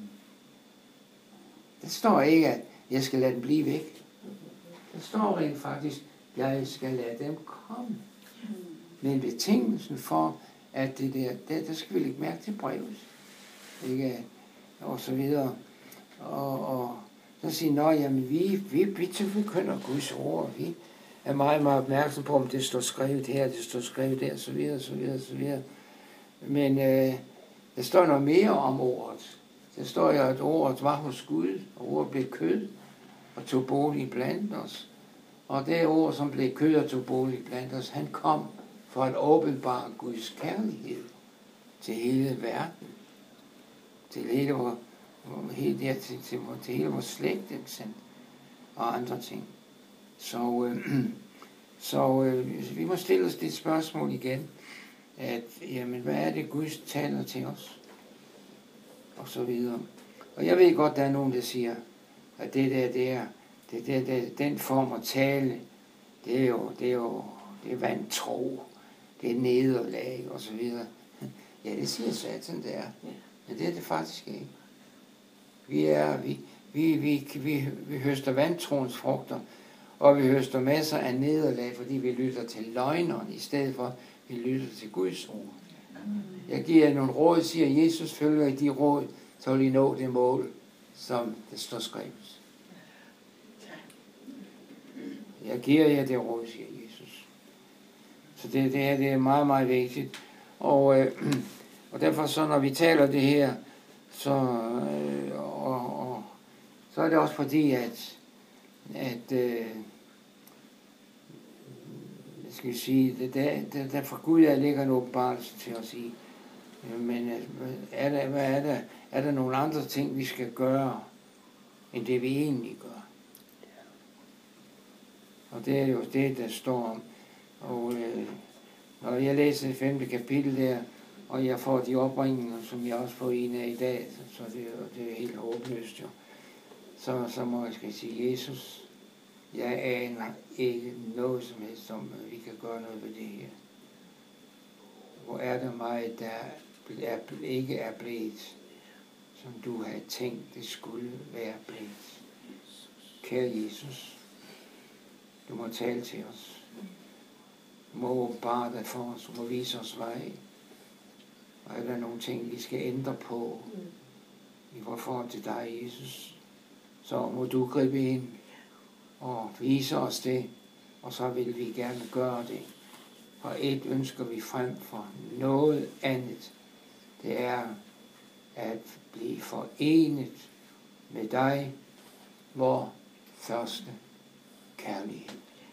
Der står ikke, at jeg skal lade dem blive væk. Der står rent faktisk, at jeg skal lade dem komme. Men betingelsen for, at det der, der, der skal vi lægge mærke til brevet. Ikke? Og så videre. Og, og så siger nå, jamen vi, vi, vi forkynder Guds ord. Vi er meget, meget opmærksom på, om det står skrevet her, det står skrevet der, så videre, så videre, så videre. Men øh, der står noget mere om ordet. Der står jo, at ordet var hos Gud, og ordet blev kød og tog bolig blandt os. Og det ord, som blev kød og tog bolig blandt os, han kom for at åbenbare Guds kærlighed til hele verden. Til hele vores, helt der, til, til, til hele vores slægt, og andre ting. Så, øh, så øh, vi må stille os det spørgsmål igen, at jamen, hvad er det, Gud taler til os? Og så videre. Og jeg ved godt, der er nogen, der siger, at det der, det er, det der, det, den form at tale, det er jo, det er jo, det er vantro, det er nederlag, og så videre. Ja, det siger Satan, det er. Men det er det faktisk ikke. Vi er, vi, vi, vi, vi, vi høster vantroens frugter, og vi høster masser af nederlag, fordi vi lytter til løgneren, i stedet for, at vi lytter til Guds ord. Jeg giver jer nogle råd, siger Jesus, følger i de råd, så vil I nå det mål, som det står skrevet. Jeg giver jer det råd, siger Jesus. Så det, det her det er meget, meget vigtigt. Og, øh, og derfor så, når vi taler det her, så, øh, og, og, så er det også fordi, at, at øh, skal vi sige, det, der, der, der fra Gud er ligger en åbenbarelse til at sige, men er der, hvad er der, er der nogle andre ting, vi skal gøre, end det vi egentlig gør? Og det er jo det, der står om. Og øh, når jeg læser det femte kapitel der, og jeg får de opringninger, som jeg også får en af i dag, så det, det er helt håbløst jo. Så, så må jeg skal sige, Jesus, jeg aner ikke noget som helst om, at vi kan gøre noget ved det her. Hvor er der mig, der er, ikke er blevet, som du havde tænkt, det skulle være blevet. Kære Jesus, du må tale til os. Du må åbenbare dig for os, du må vise os vej. Og er der nogle ting, vi skal ændre på i vores forhold til dig, Jesus, så må du gribe ind og vise os det, og så vil vi gerne gøre det. Og et ønsker vi frem for noget andet, det er at blive forenet med dig, vor første kærlighed.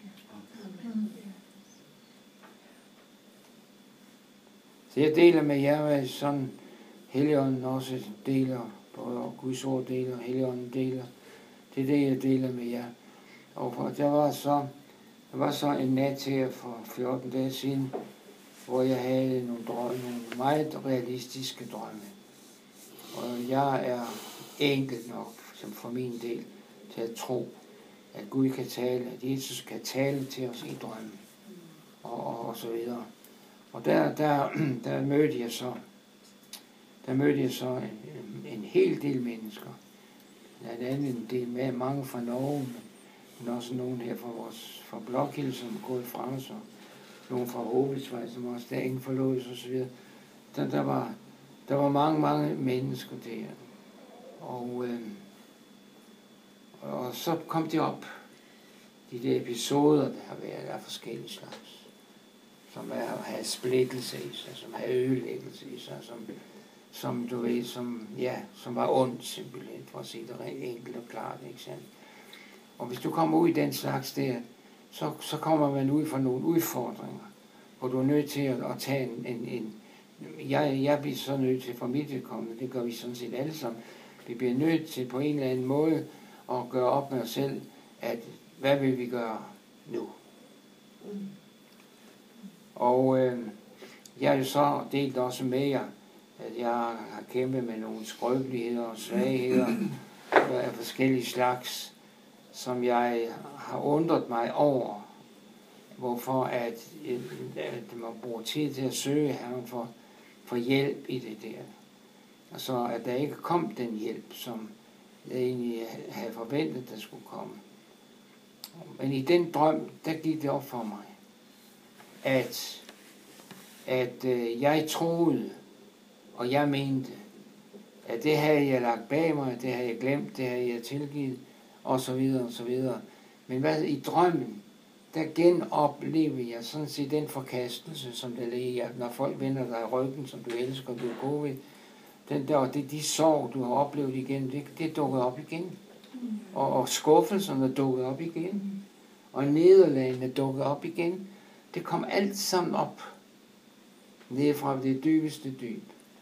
Så jeg deler med jer, hvad sådan Helligånden også deler, både Guds ord deler, Helligånden deler. Det er det, jeg deler med jer. Og der var så, der var så en nat her for fjorten dage siden, hvor jeg havde nogle drømme, nogle meget realistiske drømme. Og jeg er enkelt nok, som for min del, til at tro, at Gud kan tale, at Jesus kan tale til os i drømmen, og, og, og så videre. Og der, der, der mødte jeg så, der mødte jeg så en, en hel del mennesker. Blandt andet en del med mange fra Norge, men også nogen her fra vores fra Blåkilde, som er gået fra os, og nogen fra Hovitsvej, som også derinde forlod og så videre. Der, der, var, der var mange, mange mennesker der. Og, øh, og så kom det op. De der episoder, der har været af forskellige slags. Som er at have splittelse i sig, som har ødelæggelse i sig, som, som du ved, som, ja, som var ondt simpelthen, for at sige det rent enkelt og klart, ikke sandt? Og hvis du kommer ud i den slags der, så, så kommer man ud for nogle udfordringer, hvor du er nødt til at, at tage en, en, en jeg, jeg bliver så nødt til for mit vedkommende, det gør vi sådan set alle sammen, vi bliver nødt til på en eller anden måde at gøre op med os selv, at hvad vil vi gøre nu? Mm. Og øh, jeg er jo så delt også med jer, at jeg har kæmpet med nogle skrøbeligheder og svagheder af forskellige slags, som jeg har undret mig over, hvorfor at, at man bruger tid til at søge Herren for, for hjælp i det der. Og så at der ikke kom den hjælp, som jeg egentlig havde forventet, der skulle komme. Men i den drøm, der gik det op for mig, at, at øh, jeg troede, og jeg mente, at det havde jeg lagt bag mig, det havde jeg glemt, det havde jeg tilgivet, og så videre, og så videre. Men hvad i drømmen, der genoplevede jeg sådan set den forkastelse, som der ligger, når folk vender dig i ryggen, som du elsker, du er god ved. Den der, det, de sorg, du har oplevet igen, det, det dukker op igen. Og, og skuffelserne dukker op igen. Og nederlagene dukker op igen. Det kom alt sammen op. Nede fra det dybeste dyb.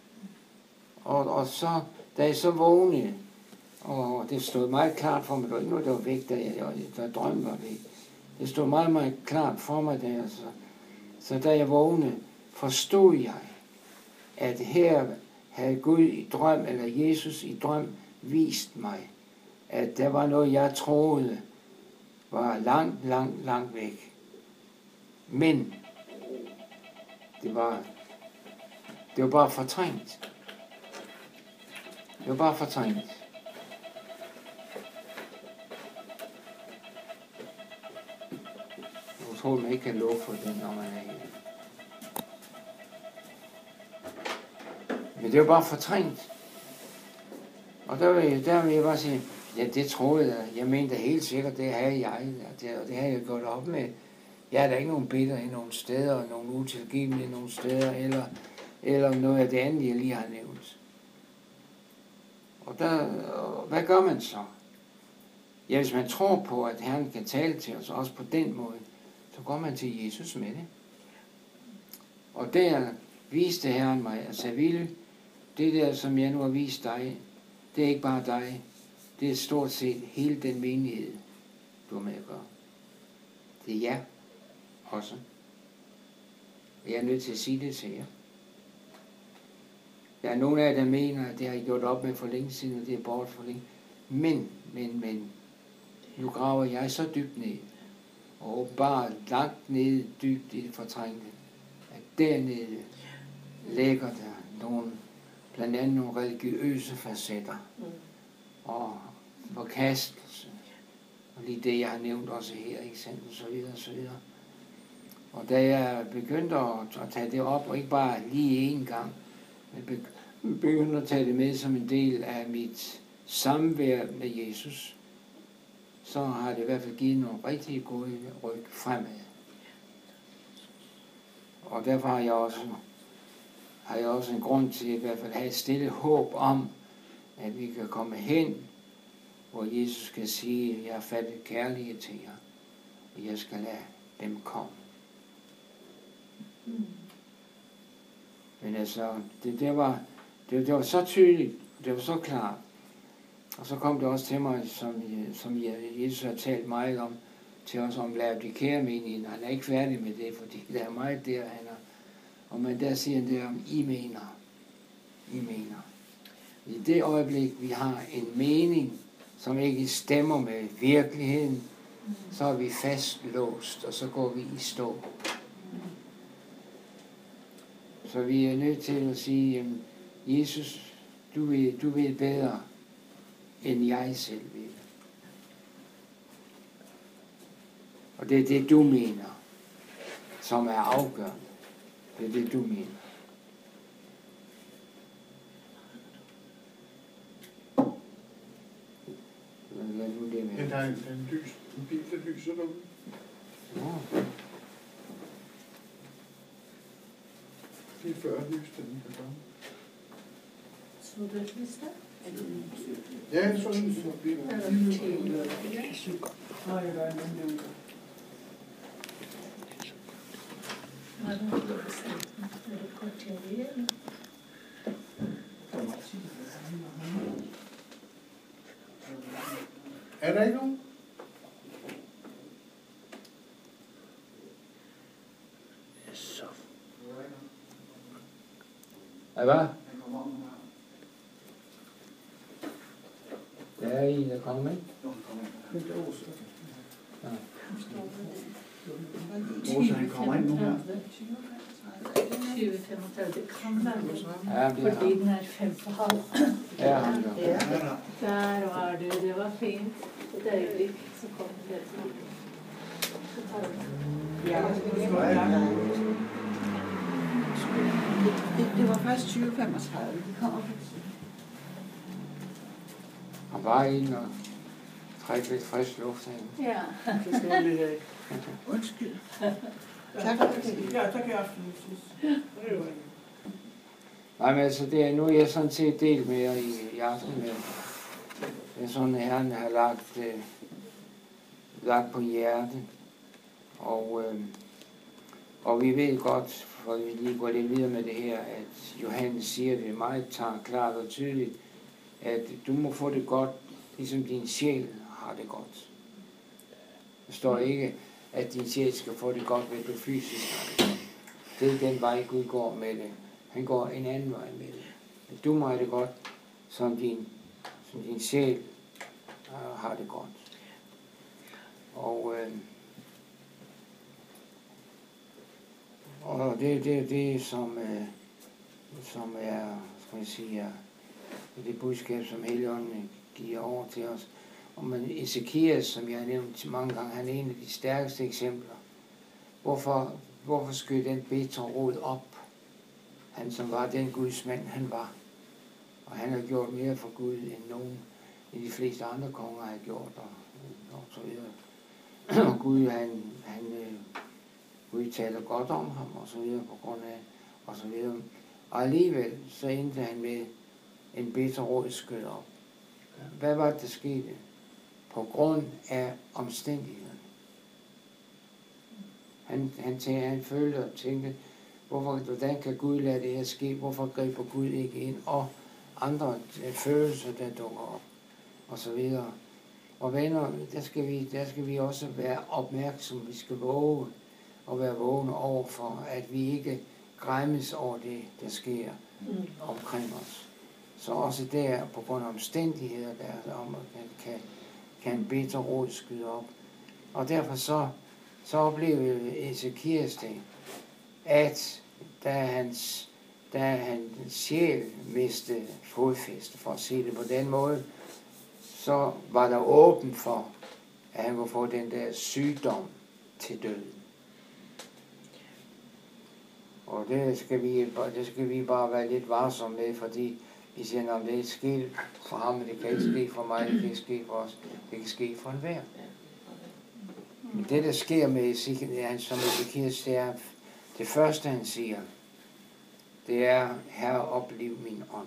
Og, og så, da jeg så vågnede, og det stod meget klart for mig, det var ikke noget, der var væk, da jeg, da drømmen var væk. Det stod meget, meget klart for mig der. Så, så da jeg vågnede, forstod jeg, at her havde Gud i drøm, eller Jesus i drøm, vist mig, at der var noget, jeg troede, var langt, langt, langt væk. Men det var, det var bare fortrængt. Det var bare fortrængt. Jeg tror, man ikke kan love for det, når man er her. Men det var bare fortrængt. Og der vil, jeg, der vil jeg bare sige, ja, det troede jeg. Jeg mente helt sikkert, det havde jeg. Det, og det havde jeg gået op med. Jeg er der ikke nogen bitter i nogle steder, nogen utilgivelige nogle steder, eller, eller noget af det andet, jeg lige har nævnt. Og der, hvad gør man så? Ja, hvis man tror på, at Herren kan tale til os, også på den måde, så går man til Jesus med det. Og der viste Herren mig, at Saville, det der, som jeg nu har vist dig, det er ikke bare dig, det er stort set hele den menighed, du har med at gøre. Det er jer også. Jeg er nødt til at sige det til jer. Der er nogle af jer, der mener, at det har I gjort op med for længe siden, og det er bort for længe. Men, men, men, nu graver jeg så dybt ned, og åbenbart langt ned, dybt i det fortrængte, at dernede ligger der nogle, blandt andet nogle religiøse facetter, mm. og forkastelse, og lige det, jeg har nævnt også her, ikke sandt, og så videre, og så videre. Og da jeg begyndte at, at tage det op, og ikke bare lige én gang, men begyndte at tage det med som en del af mit samvær med Jesus, så har det i hvert fald givet nogle rigtig gode ryg fremad. Og derfor har jeg også, har jeg også en grund til i hvert fald at have et stille håb om, at vi kan komme hen, hvor Jesus kan sige, at jeg har fattet kærlighed til jer, og jeg skal lade dem komme. Mm. Men altså, det, det, var, det, det var så tydeligt, det var så klart. Og så kom det også til mig, som, som Jesus har talt meget om, til os om Laodikea-menigheden. Han er ikke færdig med det, fordi der er meget der, han er. Og men der siger han det om, I mener. I mener. I det øjeblik, vi har en mening, som ikke stemmer med virkeligheden, så er vi fastlåst, og så går vi i stå. Så vi er nødt til at sige, Jesus, du ved, du ved bedre, end jeg selv ved. Og det er det, du mener, som er afgørende. Det er det, du mener. Lad nu det være. der er en, en, lys, en bil, der lyser derude. Ja. Det er før lys, den kan komme. Så du et liste? Ja, jeg tror, det er bilen. Eller til. Nej, jeg gør en anden. Var det noget bestemt? Er det kvarter eller? Er der ikke nogen? Så. Hvad? Der er en, der kommer med. Ja. Åsa, han kommer ind nu her. tyve femogtredive, det kan være. Ja, det er Fordi ham. den er fem for halv. Ja, han gør. Ja, der var du. Det var fint. Et øjeblik, så kom det til. Så tager du den. Ja, det, det var først tyve femogtredive. De kommer først. Og bare ind og trække lidt frisk luft af. Ja. Så skal jeg lidt af. Undskyld. Tak. Ja, tak i aften. Nej, men altså, det er, nu er jeg sådan set delt med jer i, i aften med. Det er sådan, at Herren har lagt, øh, lagt på hjertet. Og, øh, og vi ved godt, for vi lige går lidt videre med det her, at Johannes siger det meget klart og tydeligt, at du må få det godt, ligesom din sjæl har det godt. Der står ikke, at din sjæl skal få det godt, ved at du fysisk har det godt. Det er den vej, Gud går med det. Han går en anden vej med det. At du må have det godt, som din, som din sjæl uh, har det godt. Og, øh, og det, det, det som, øh, som er, skal jeg sige, er det budskab, som Helligånden giver over til os. Og men Ezekias, som jeg har nævnt mange gange, han er en af de stærkeste eksempler. Hvorfor, hvorfor skød den bitre rod op? Han som var den Guds mand, han var. Og han har gjort mere for Gud, end nogen, end de fleste andre konger har gjort, og, og så videre. Og Gud, han, han Gud taler godt om ham, og så videre, på grund af, og så videre. Og alligevel, så endte han med en bitter rod skød op. Hvad var det, der skete? På grund af omstændighederne. Han, han, tænkte, han følte og tænkte, hvorfor, hvordan kan Gud lade det her ske? Hvorfor griber Gud ikke ind? Og andre følelser, der dukker op, og så videre. Og venner, der skal vi, der skal vi også være opmærksomme. Vi skal våge og være vågne over for, at vi ikke græmmes over det, der sker omkring os. Så også der, på grund af omstændigheder, der om, kan, kan en bitter rod skyde op. Og derfor så, så oplevede Ezekias det, at da hans, da hans sjæl mistede fodfæste, for at se det på den måde, så var der åben for, at han kunne få den der sygdom til døden. Og det skal vi, det skal vi bare være lidt varsomme med, fordi vi siger, om det er sket for ham, men det kan ikke ske for mig, det kan ikke ske for os, det kan ske for enhver. Men det, der sker med Ezekias, som Ezekias, det er, det første, han siger, det er, Herre, opliv min ånd.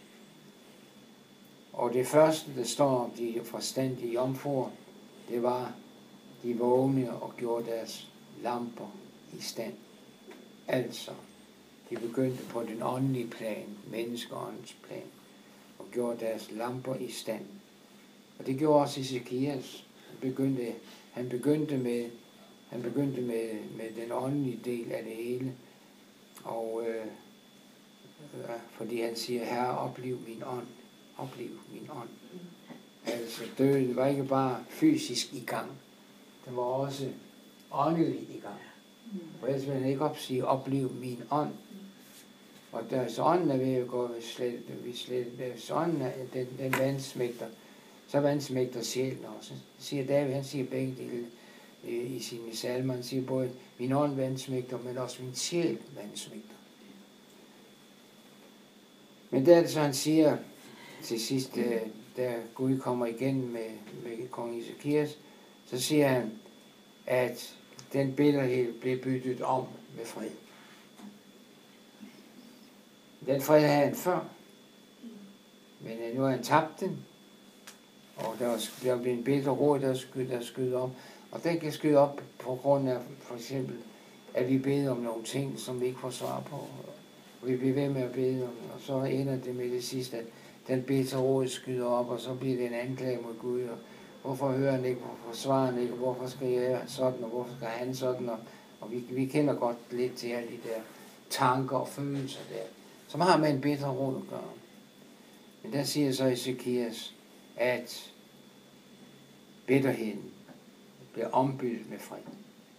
Og det første, der står om de forstandige jomfruer, det var, de vågne og gjorde deres lamper i stand. Altså, de begyndte på den åndelige plan, menneskeåndens plan, og gjorde deres lamper i stand. Og det gjorde også Ezekias. Han begyndte, han begyndte, med, han begyndte med, med den åndelige del af det hele. Og øh, fordi han siger, Herre, opliv min ånd. Opliv min ånd. Altså, døden var ikke bare fysisk i gang. Den var også åndelig i gang. For ellers vil han ikke opsige, opliv min ånd. Og deres ånden er ved at gå slet, vi slet, hvis ånden er, den, den vandsmægter, så vandsmægter sjælen også. Siger David, han siger begge dele øh, i sine salmer. Han siger både, min ånd vandsmægter, men også min sjæl vandsmægter. Men der er det så, han siger til sidst, øh, da Gud kommer igen med, med kong Ezekias, så siger han, at den bitterhed blev byttet om med fred. Den fred havde han før, men nu har han tabt den, og der er der er blevet en bitter råd, der skyder, der skyder op, og den kan skyde op på grund af for eksempel, at vi beder om nogle ting, som vi ikke får svar på, og vi bliver ved med at bede om det, og så ender det med det sidste, at den bitter råd skyder op, og så bliver det en anklage mod Gud, og hvorfor hører han ikke, hvorfor svarer han ikke, hvorfor skal jeg sådan, og hvorfor skal han sådan, og, og vi, vi kender godt lidt til alle de der tanker og følelser der, som har med en bitter råd at gøre. Men der siger så Ezekias, at bitterheden bliver ombyttet med fred.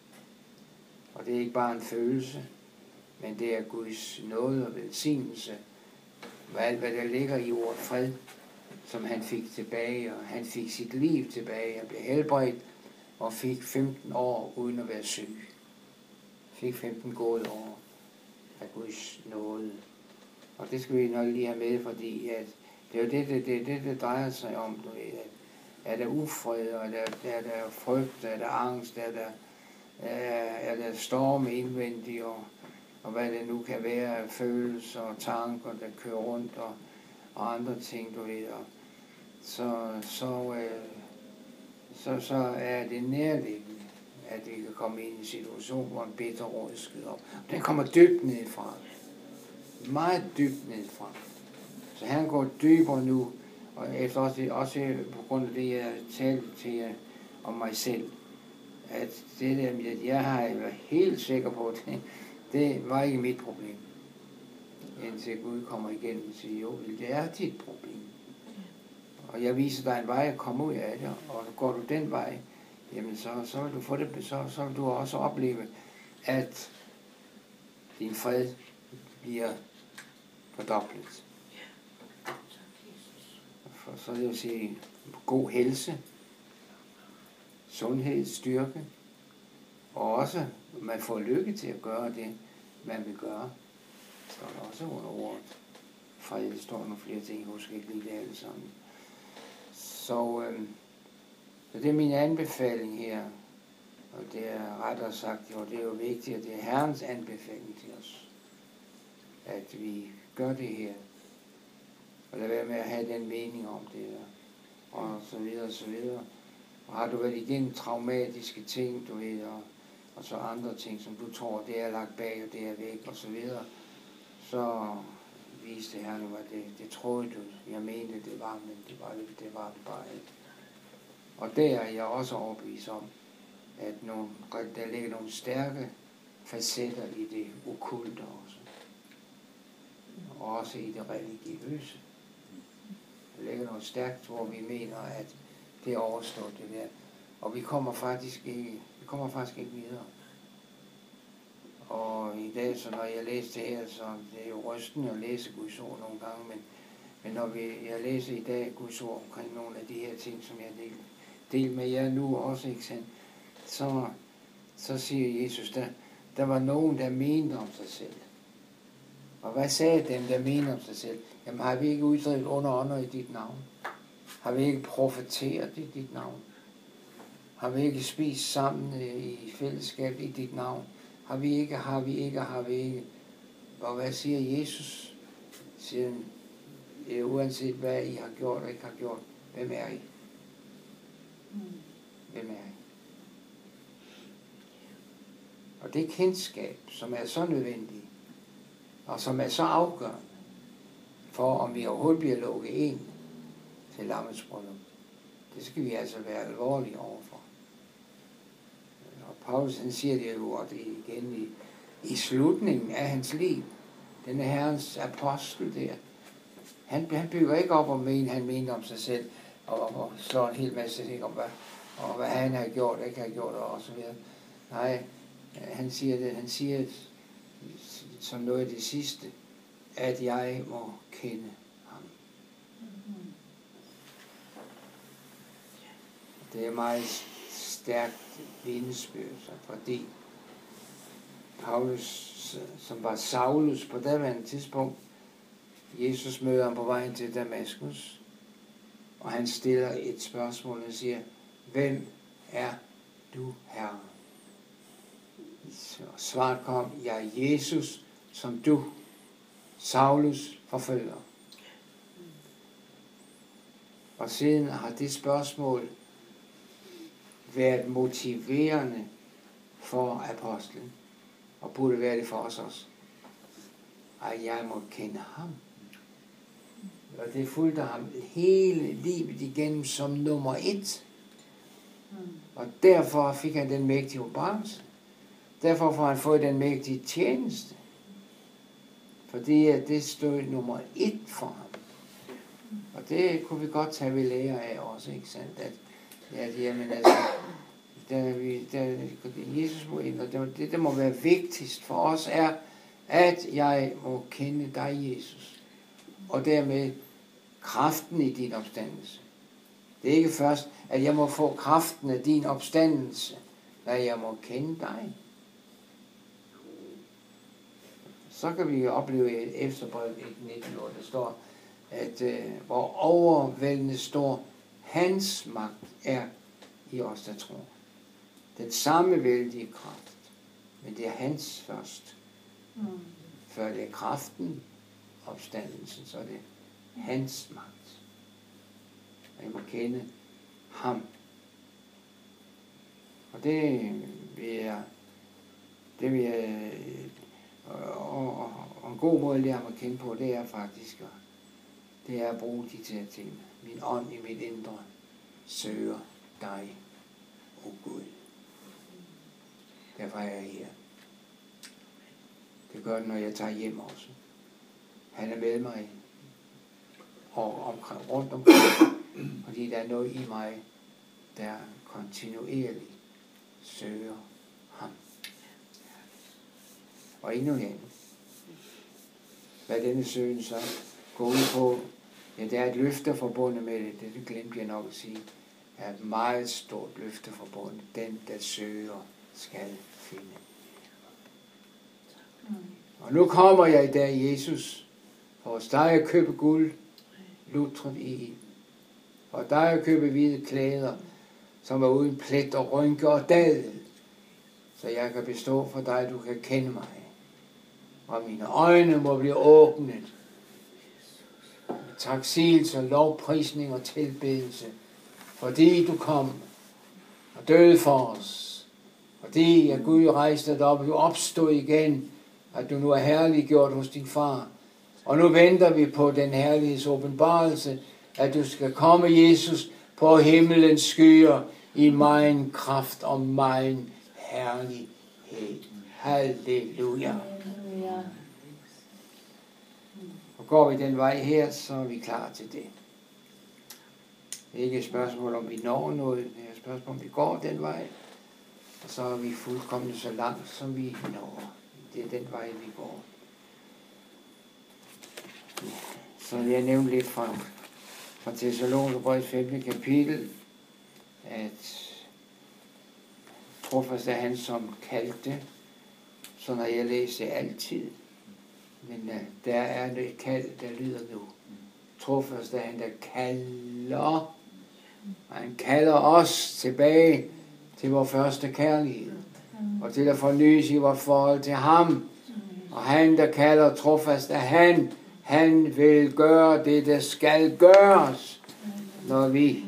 Og det er ikke bare en følelse, men det er Guds nåde og velsignelse, med alt hvad der ligger i ordet fred, som han fik tilbage, og han fik sit liv tilbage, og blev helbredt, og fik femten år uden at være syg. Fik femten gode år af Guds nåde. Og det skal vi nok lige have med, fordi at det er jo det, det, det, det, det drejer sig om, du ved, at er der ufred, og er der, er der frygt, er der angst, er der, er der storm indvendigt, og, og hvad det nu kan være, følelser og tanker, der kører rundt, og, og andre ting, du ved, og så, så, øh, så, så er det nærliggende, at vi kan komme ind i en situation, hvor en bitter råd skyder op. Den kommer dybt nedfra. Meget dybt nedfra. Så han går dybere nu, og efter også, også på grund af det, jeg talte til jer om mig selv, at det der med, at jeg har været helt sikker på, at det, det var ikke mit problem. Indtil Gud kommer igen og siger, jo, det er dit problem. Og jeg viser dig en vej at komme ud af det, og går du den vej, jamen så, så vil du få det, så, så vil du også opleve, at din fred bliver fordoblet. For så det vil sige god helse, sundhed, styrke, og også man får lykke til at gøre det, man vil gøre. Så er der også under ordet fred, der står nogle flere ting, jeg husker ikke lige det alle sammen. Så, øh, så det er min anbefaling her, og det er rettere sagt, jo, det er jo vigtigt, at det er Herrens anbefaling til os, at vi gør det her, og lad være med at have den mening om det, og så videre, og så videre. Og har du været igennem traumatiske ting, du ved, og, og så andre ting, som du tror, det er lagt bag, og det er væk, og så videre, så viste her nu, at det, det troede du, jeg mente, det var, men det var det, det var det bare ikke. Og der er jeg også overbevist om, at nogle, der ligger nogle stærke facetter i det okkulte også. Og også i det religiøse. Der ligger noget stærkt, hvor vi mener, at det er overstået det der. Og vi kommer faktisk ikke, vi kommer faktisk ikke videre. Og i dag, så når jeg læser det her, så det er jo rystende at læse Guds ord nogle gange, men, men når vi, jeg læser i dag Guds ord omkring nogle af de her ting, som jeg deler del med jer nu også, ikke sandt, så, så siger Jesus, der, der var nogen, der mente om sig selv. Og hvad sagde dem, der mente om sig selv? Jamen har vi ikke uddrevet under ånder i dit navn? Har vi ikke profeteret i dit navn? Har vi ikke spist sammen i fællesskab i dit navn? Har vi ikke, har vi ikke, har vi ikke? Og hvad siger Jesus? Siger han, uanset hvad I har gjort og ikke har gjort, hvem er I? Hvem er I? Og det kendskab, som er så nødvendigt, og som er så afgørende, for om vi overhovedet bliver lukket ind til lammets bryllup, det skal vi altså være alvorlige overfor. Og Paulus, han siger det jo, og det igen i, i slutningen af hans liv, denne herrens apostel der, han, han bygger ikke op om en, han mener om sig selv, og, og slår en hel masse ting om, hvad, og hvad han har gjort, ikke har gjort, og så videre. Nej, han siger det, han siger som noget af det sidste, at jeg må kende ham. Det er meget stærkt vidnesbyrd, fordi Paulus, som var Saulus på daværende tidspunkt, Jesus møder ham på vejen til Damaskus, Og han stiller et spørgsmål og siger, hvem er du, Herre? Og svaret kom, jeg er Jesus, som du, Saulus, forfølger. Og siden har det spørgsmål været motiverende for apostlen, og burde være det for os også, at jeg må kende ham. Og det fulgte ham hele livet igennem som nummer et. Og derfor fik han den mægtige åbenbarelse. Derfor får han fået den mægtige tjeneste. Fordi at det stod nummer et for ham. Og det kunne vi godt tage ved lære af også, ikke sandt? At, at jamen altså, der, vi, der, Jesus må ind, og det, det, der må være vigtigst for os, er, at jeg må kende dig, Jesus. Og dermed kraften i din opstandelse. Det er ikke først, at jeg må få kraften af din opstandelse, men jeg må kende dig. Så kan vi opleve et efterbrev et nitten, hvor der står, at øh, hvor overvældende stor hans magt er i os, der tror. Den samme vældige kraft, men det er hans først. Mm. Før det er kraften, opstandelsen, så er det hans magt. Og jeg må kende ham. Og det vil jeg, det vil jeg, og, og, og en god måde at lære mig at kende på, det er faktisk, det er at bruge de til ting. Min ånd i mit indre søger dig, o Gud. Derfor er jeg her. Det gør det, når jeg tager hjem også. Han er med mig og omkring, rundt omkring, fordi der er noget i mig, der kontinuerligt søger ham. Og endnu en. Hvad denne søgen så går ud på, ja, der er et løfte forbundet med det, det glemte jeg nok at sige. Der er et meget stort løfte forbundet. Den, der søger, skal finde. Og nu kommer jeg i dag, Jesus, for hos dig at købe guld, lutret i ild. For dig at købe hvide klæder, som er uden plet og rynke og dadel, så jeg kan bestå for dig, du kan kende mig. Og mine øjne må blive åbnet. Taksigelse, lovprisning og tilbedelse, fordi du kom og døde for os. Fordi at Gud rejste dig op, og du opstod igen, at du nu er herliggjort hos din far. Og nu venter vi på den herligheds åbenbarelse, at du skal komme, Jesus, på himmelens skyer i megen kraft og megen herlighed. Halleluja. Og går vi den vej her, så er vi klar til det. Det er ikke et spørgsmål, om vi når noget. Det er et spørgsmål, om vi går den vej. Og så er vi fuldkommen så langt, som vi når. Det er den vej, vi går. Så jeg nævnte lidt fra, fra Thessalonikerbrevet femte kapitel, at trofast er han, som kaldte. Så når jeg læser altid. Men uh, der er et kald, der lyder nu. Trofast er han, der kalder. Og han kalder os tilbage til vores første kærlighed. Og til at fornyes i vores forhold til ham. Og han, der kalder, trofast er han. Han vil gøre det, der skal gøres, når vi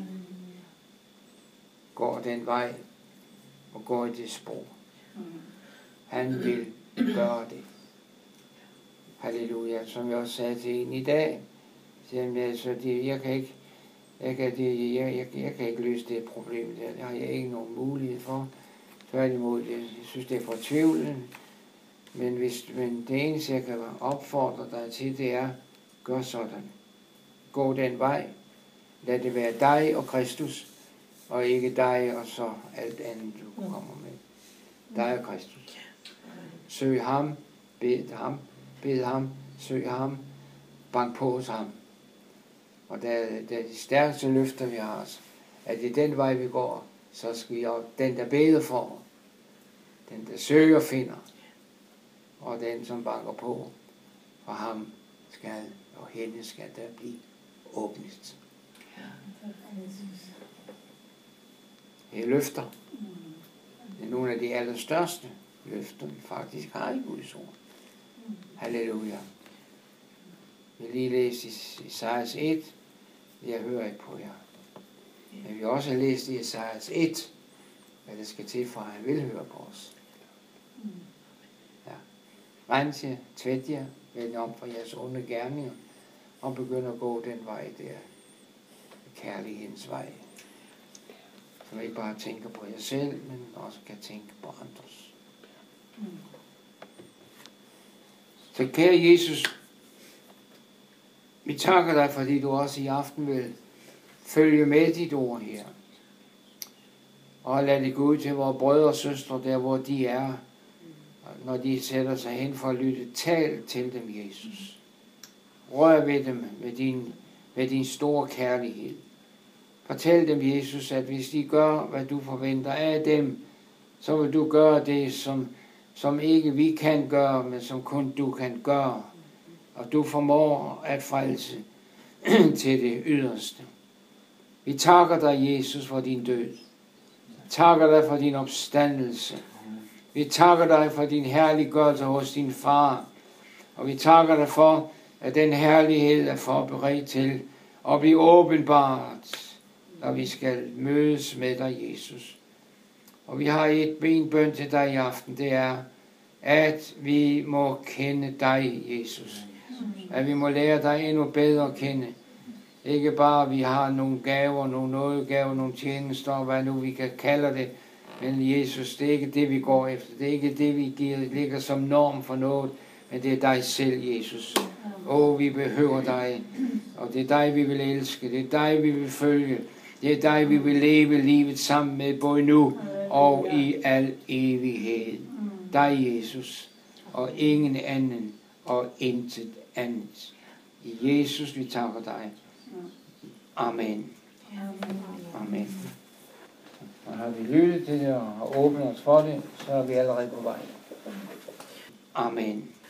går den vej og går i det spor. Han vil gøre det. Halleluja. Som jeg også sagde til en i dag, så det, jeg kan ikke, jeg kan, det, jeg, jeg, jeg kan ikke løse det problem der. Det har jeg ikke nogen mulighed for. Tværtimod, jeg synes, det er for tvivlen. Men, hvis, men det eneste, jeg kan opfordre dig til, det er, gør sådan. Gå den vej. Lad det være dig og Kristus, og ikke dig og så alt andet, du kommer med. Dig og Kristus. Søg ham, bed ham, bed ham, søg ham, bank på hos ham. Og det er, det er de stærkeste løfter, vi har os. At det er den vej, vi går, så skal vi også, den der beder for, den der søger finder, og den som banker på, og ham skal, og hende skal der blive åbnet. Det er løfter. Det er nogle af de allerstørste løfter, vi faktisk har i Guds ord. Halleluja. Vi lige læst i Esajas et. Jeg hører ikke på jer. Men vi har også læst i Esajas et, hvad der skal til for, at han vil høre på os. Ja. Rens jer, tvæt jer, vend om for jeres onde gerninger, og begynd at gå den vej der. Kærlighedens vej. Så man ikke bare tænker på jer selv, men også kan tænke på andres. Så kære Jesus, vi takker dig, fordi du også i aften vil følge med dit ord her. Og lad det gå ud til vores brødre og søstre, der hvor de er, når de sætter sig hen for at lytte. Tal til dem, Jesus. Rør ved dem med din, med din store kærlighed. Fortæl dem, Jesus, at hvis de gør, hvad du forventer af dem, så vil du gøre det, som, som ikke vi kan gøre, men som kun du kan gøre. Og du formår at frelse til det yderste. Vi takker dig, Jesus, for din død. Vi takker dig for din opstandelse. Vi takker dig for din herliggørelse hos din far. Og vi takker dig for, at den herlighed er forberedt til at blive åbenbart, når vi skal mødes med dig, Jesus. Og vi har et benbøn til dig i aften, det er, at vi må kende dig, Jesus. At vi må lære dig endnu bedre at kende. Ikke bare, at vi har nogle gaver, nogle nådegaver, nogle tjenester, hvad nu vi kan kalde det. Men Jesus, det er ikke det, vi går efter. Det er ikke det, vi giver, ligger som norm for noget. Men det er dig selv, Jesus. Åh, vi behøver dig. Og det er dig, vi vil elske. Det er dig, vi vil følge. Det er dig, vi vil leve livet sammen med, både nu og i al evighed. Dig, Jesus, og ingen anden, og intet andet. I Jesus, vi takker dig. Amen. Amen. Og har vi lyttet til det og har åbnet os for det, så er vi allerede på vej. Amen.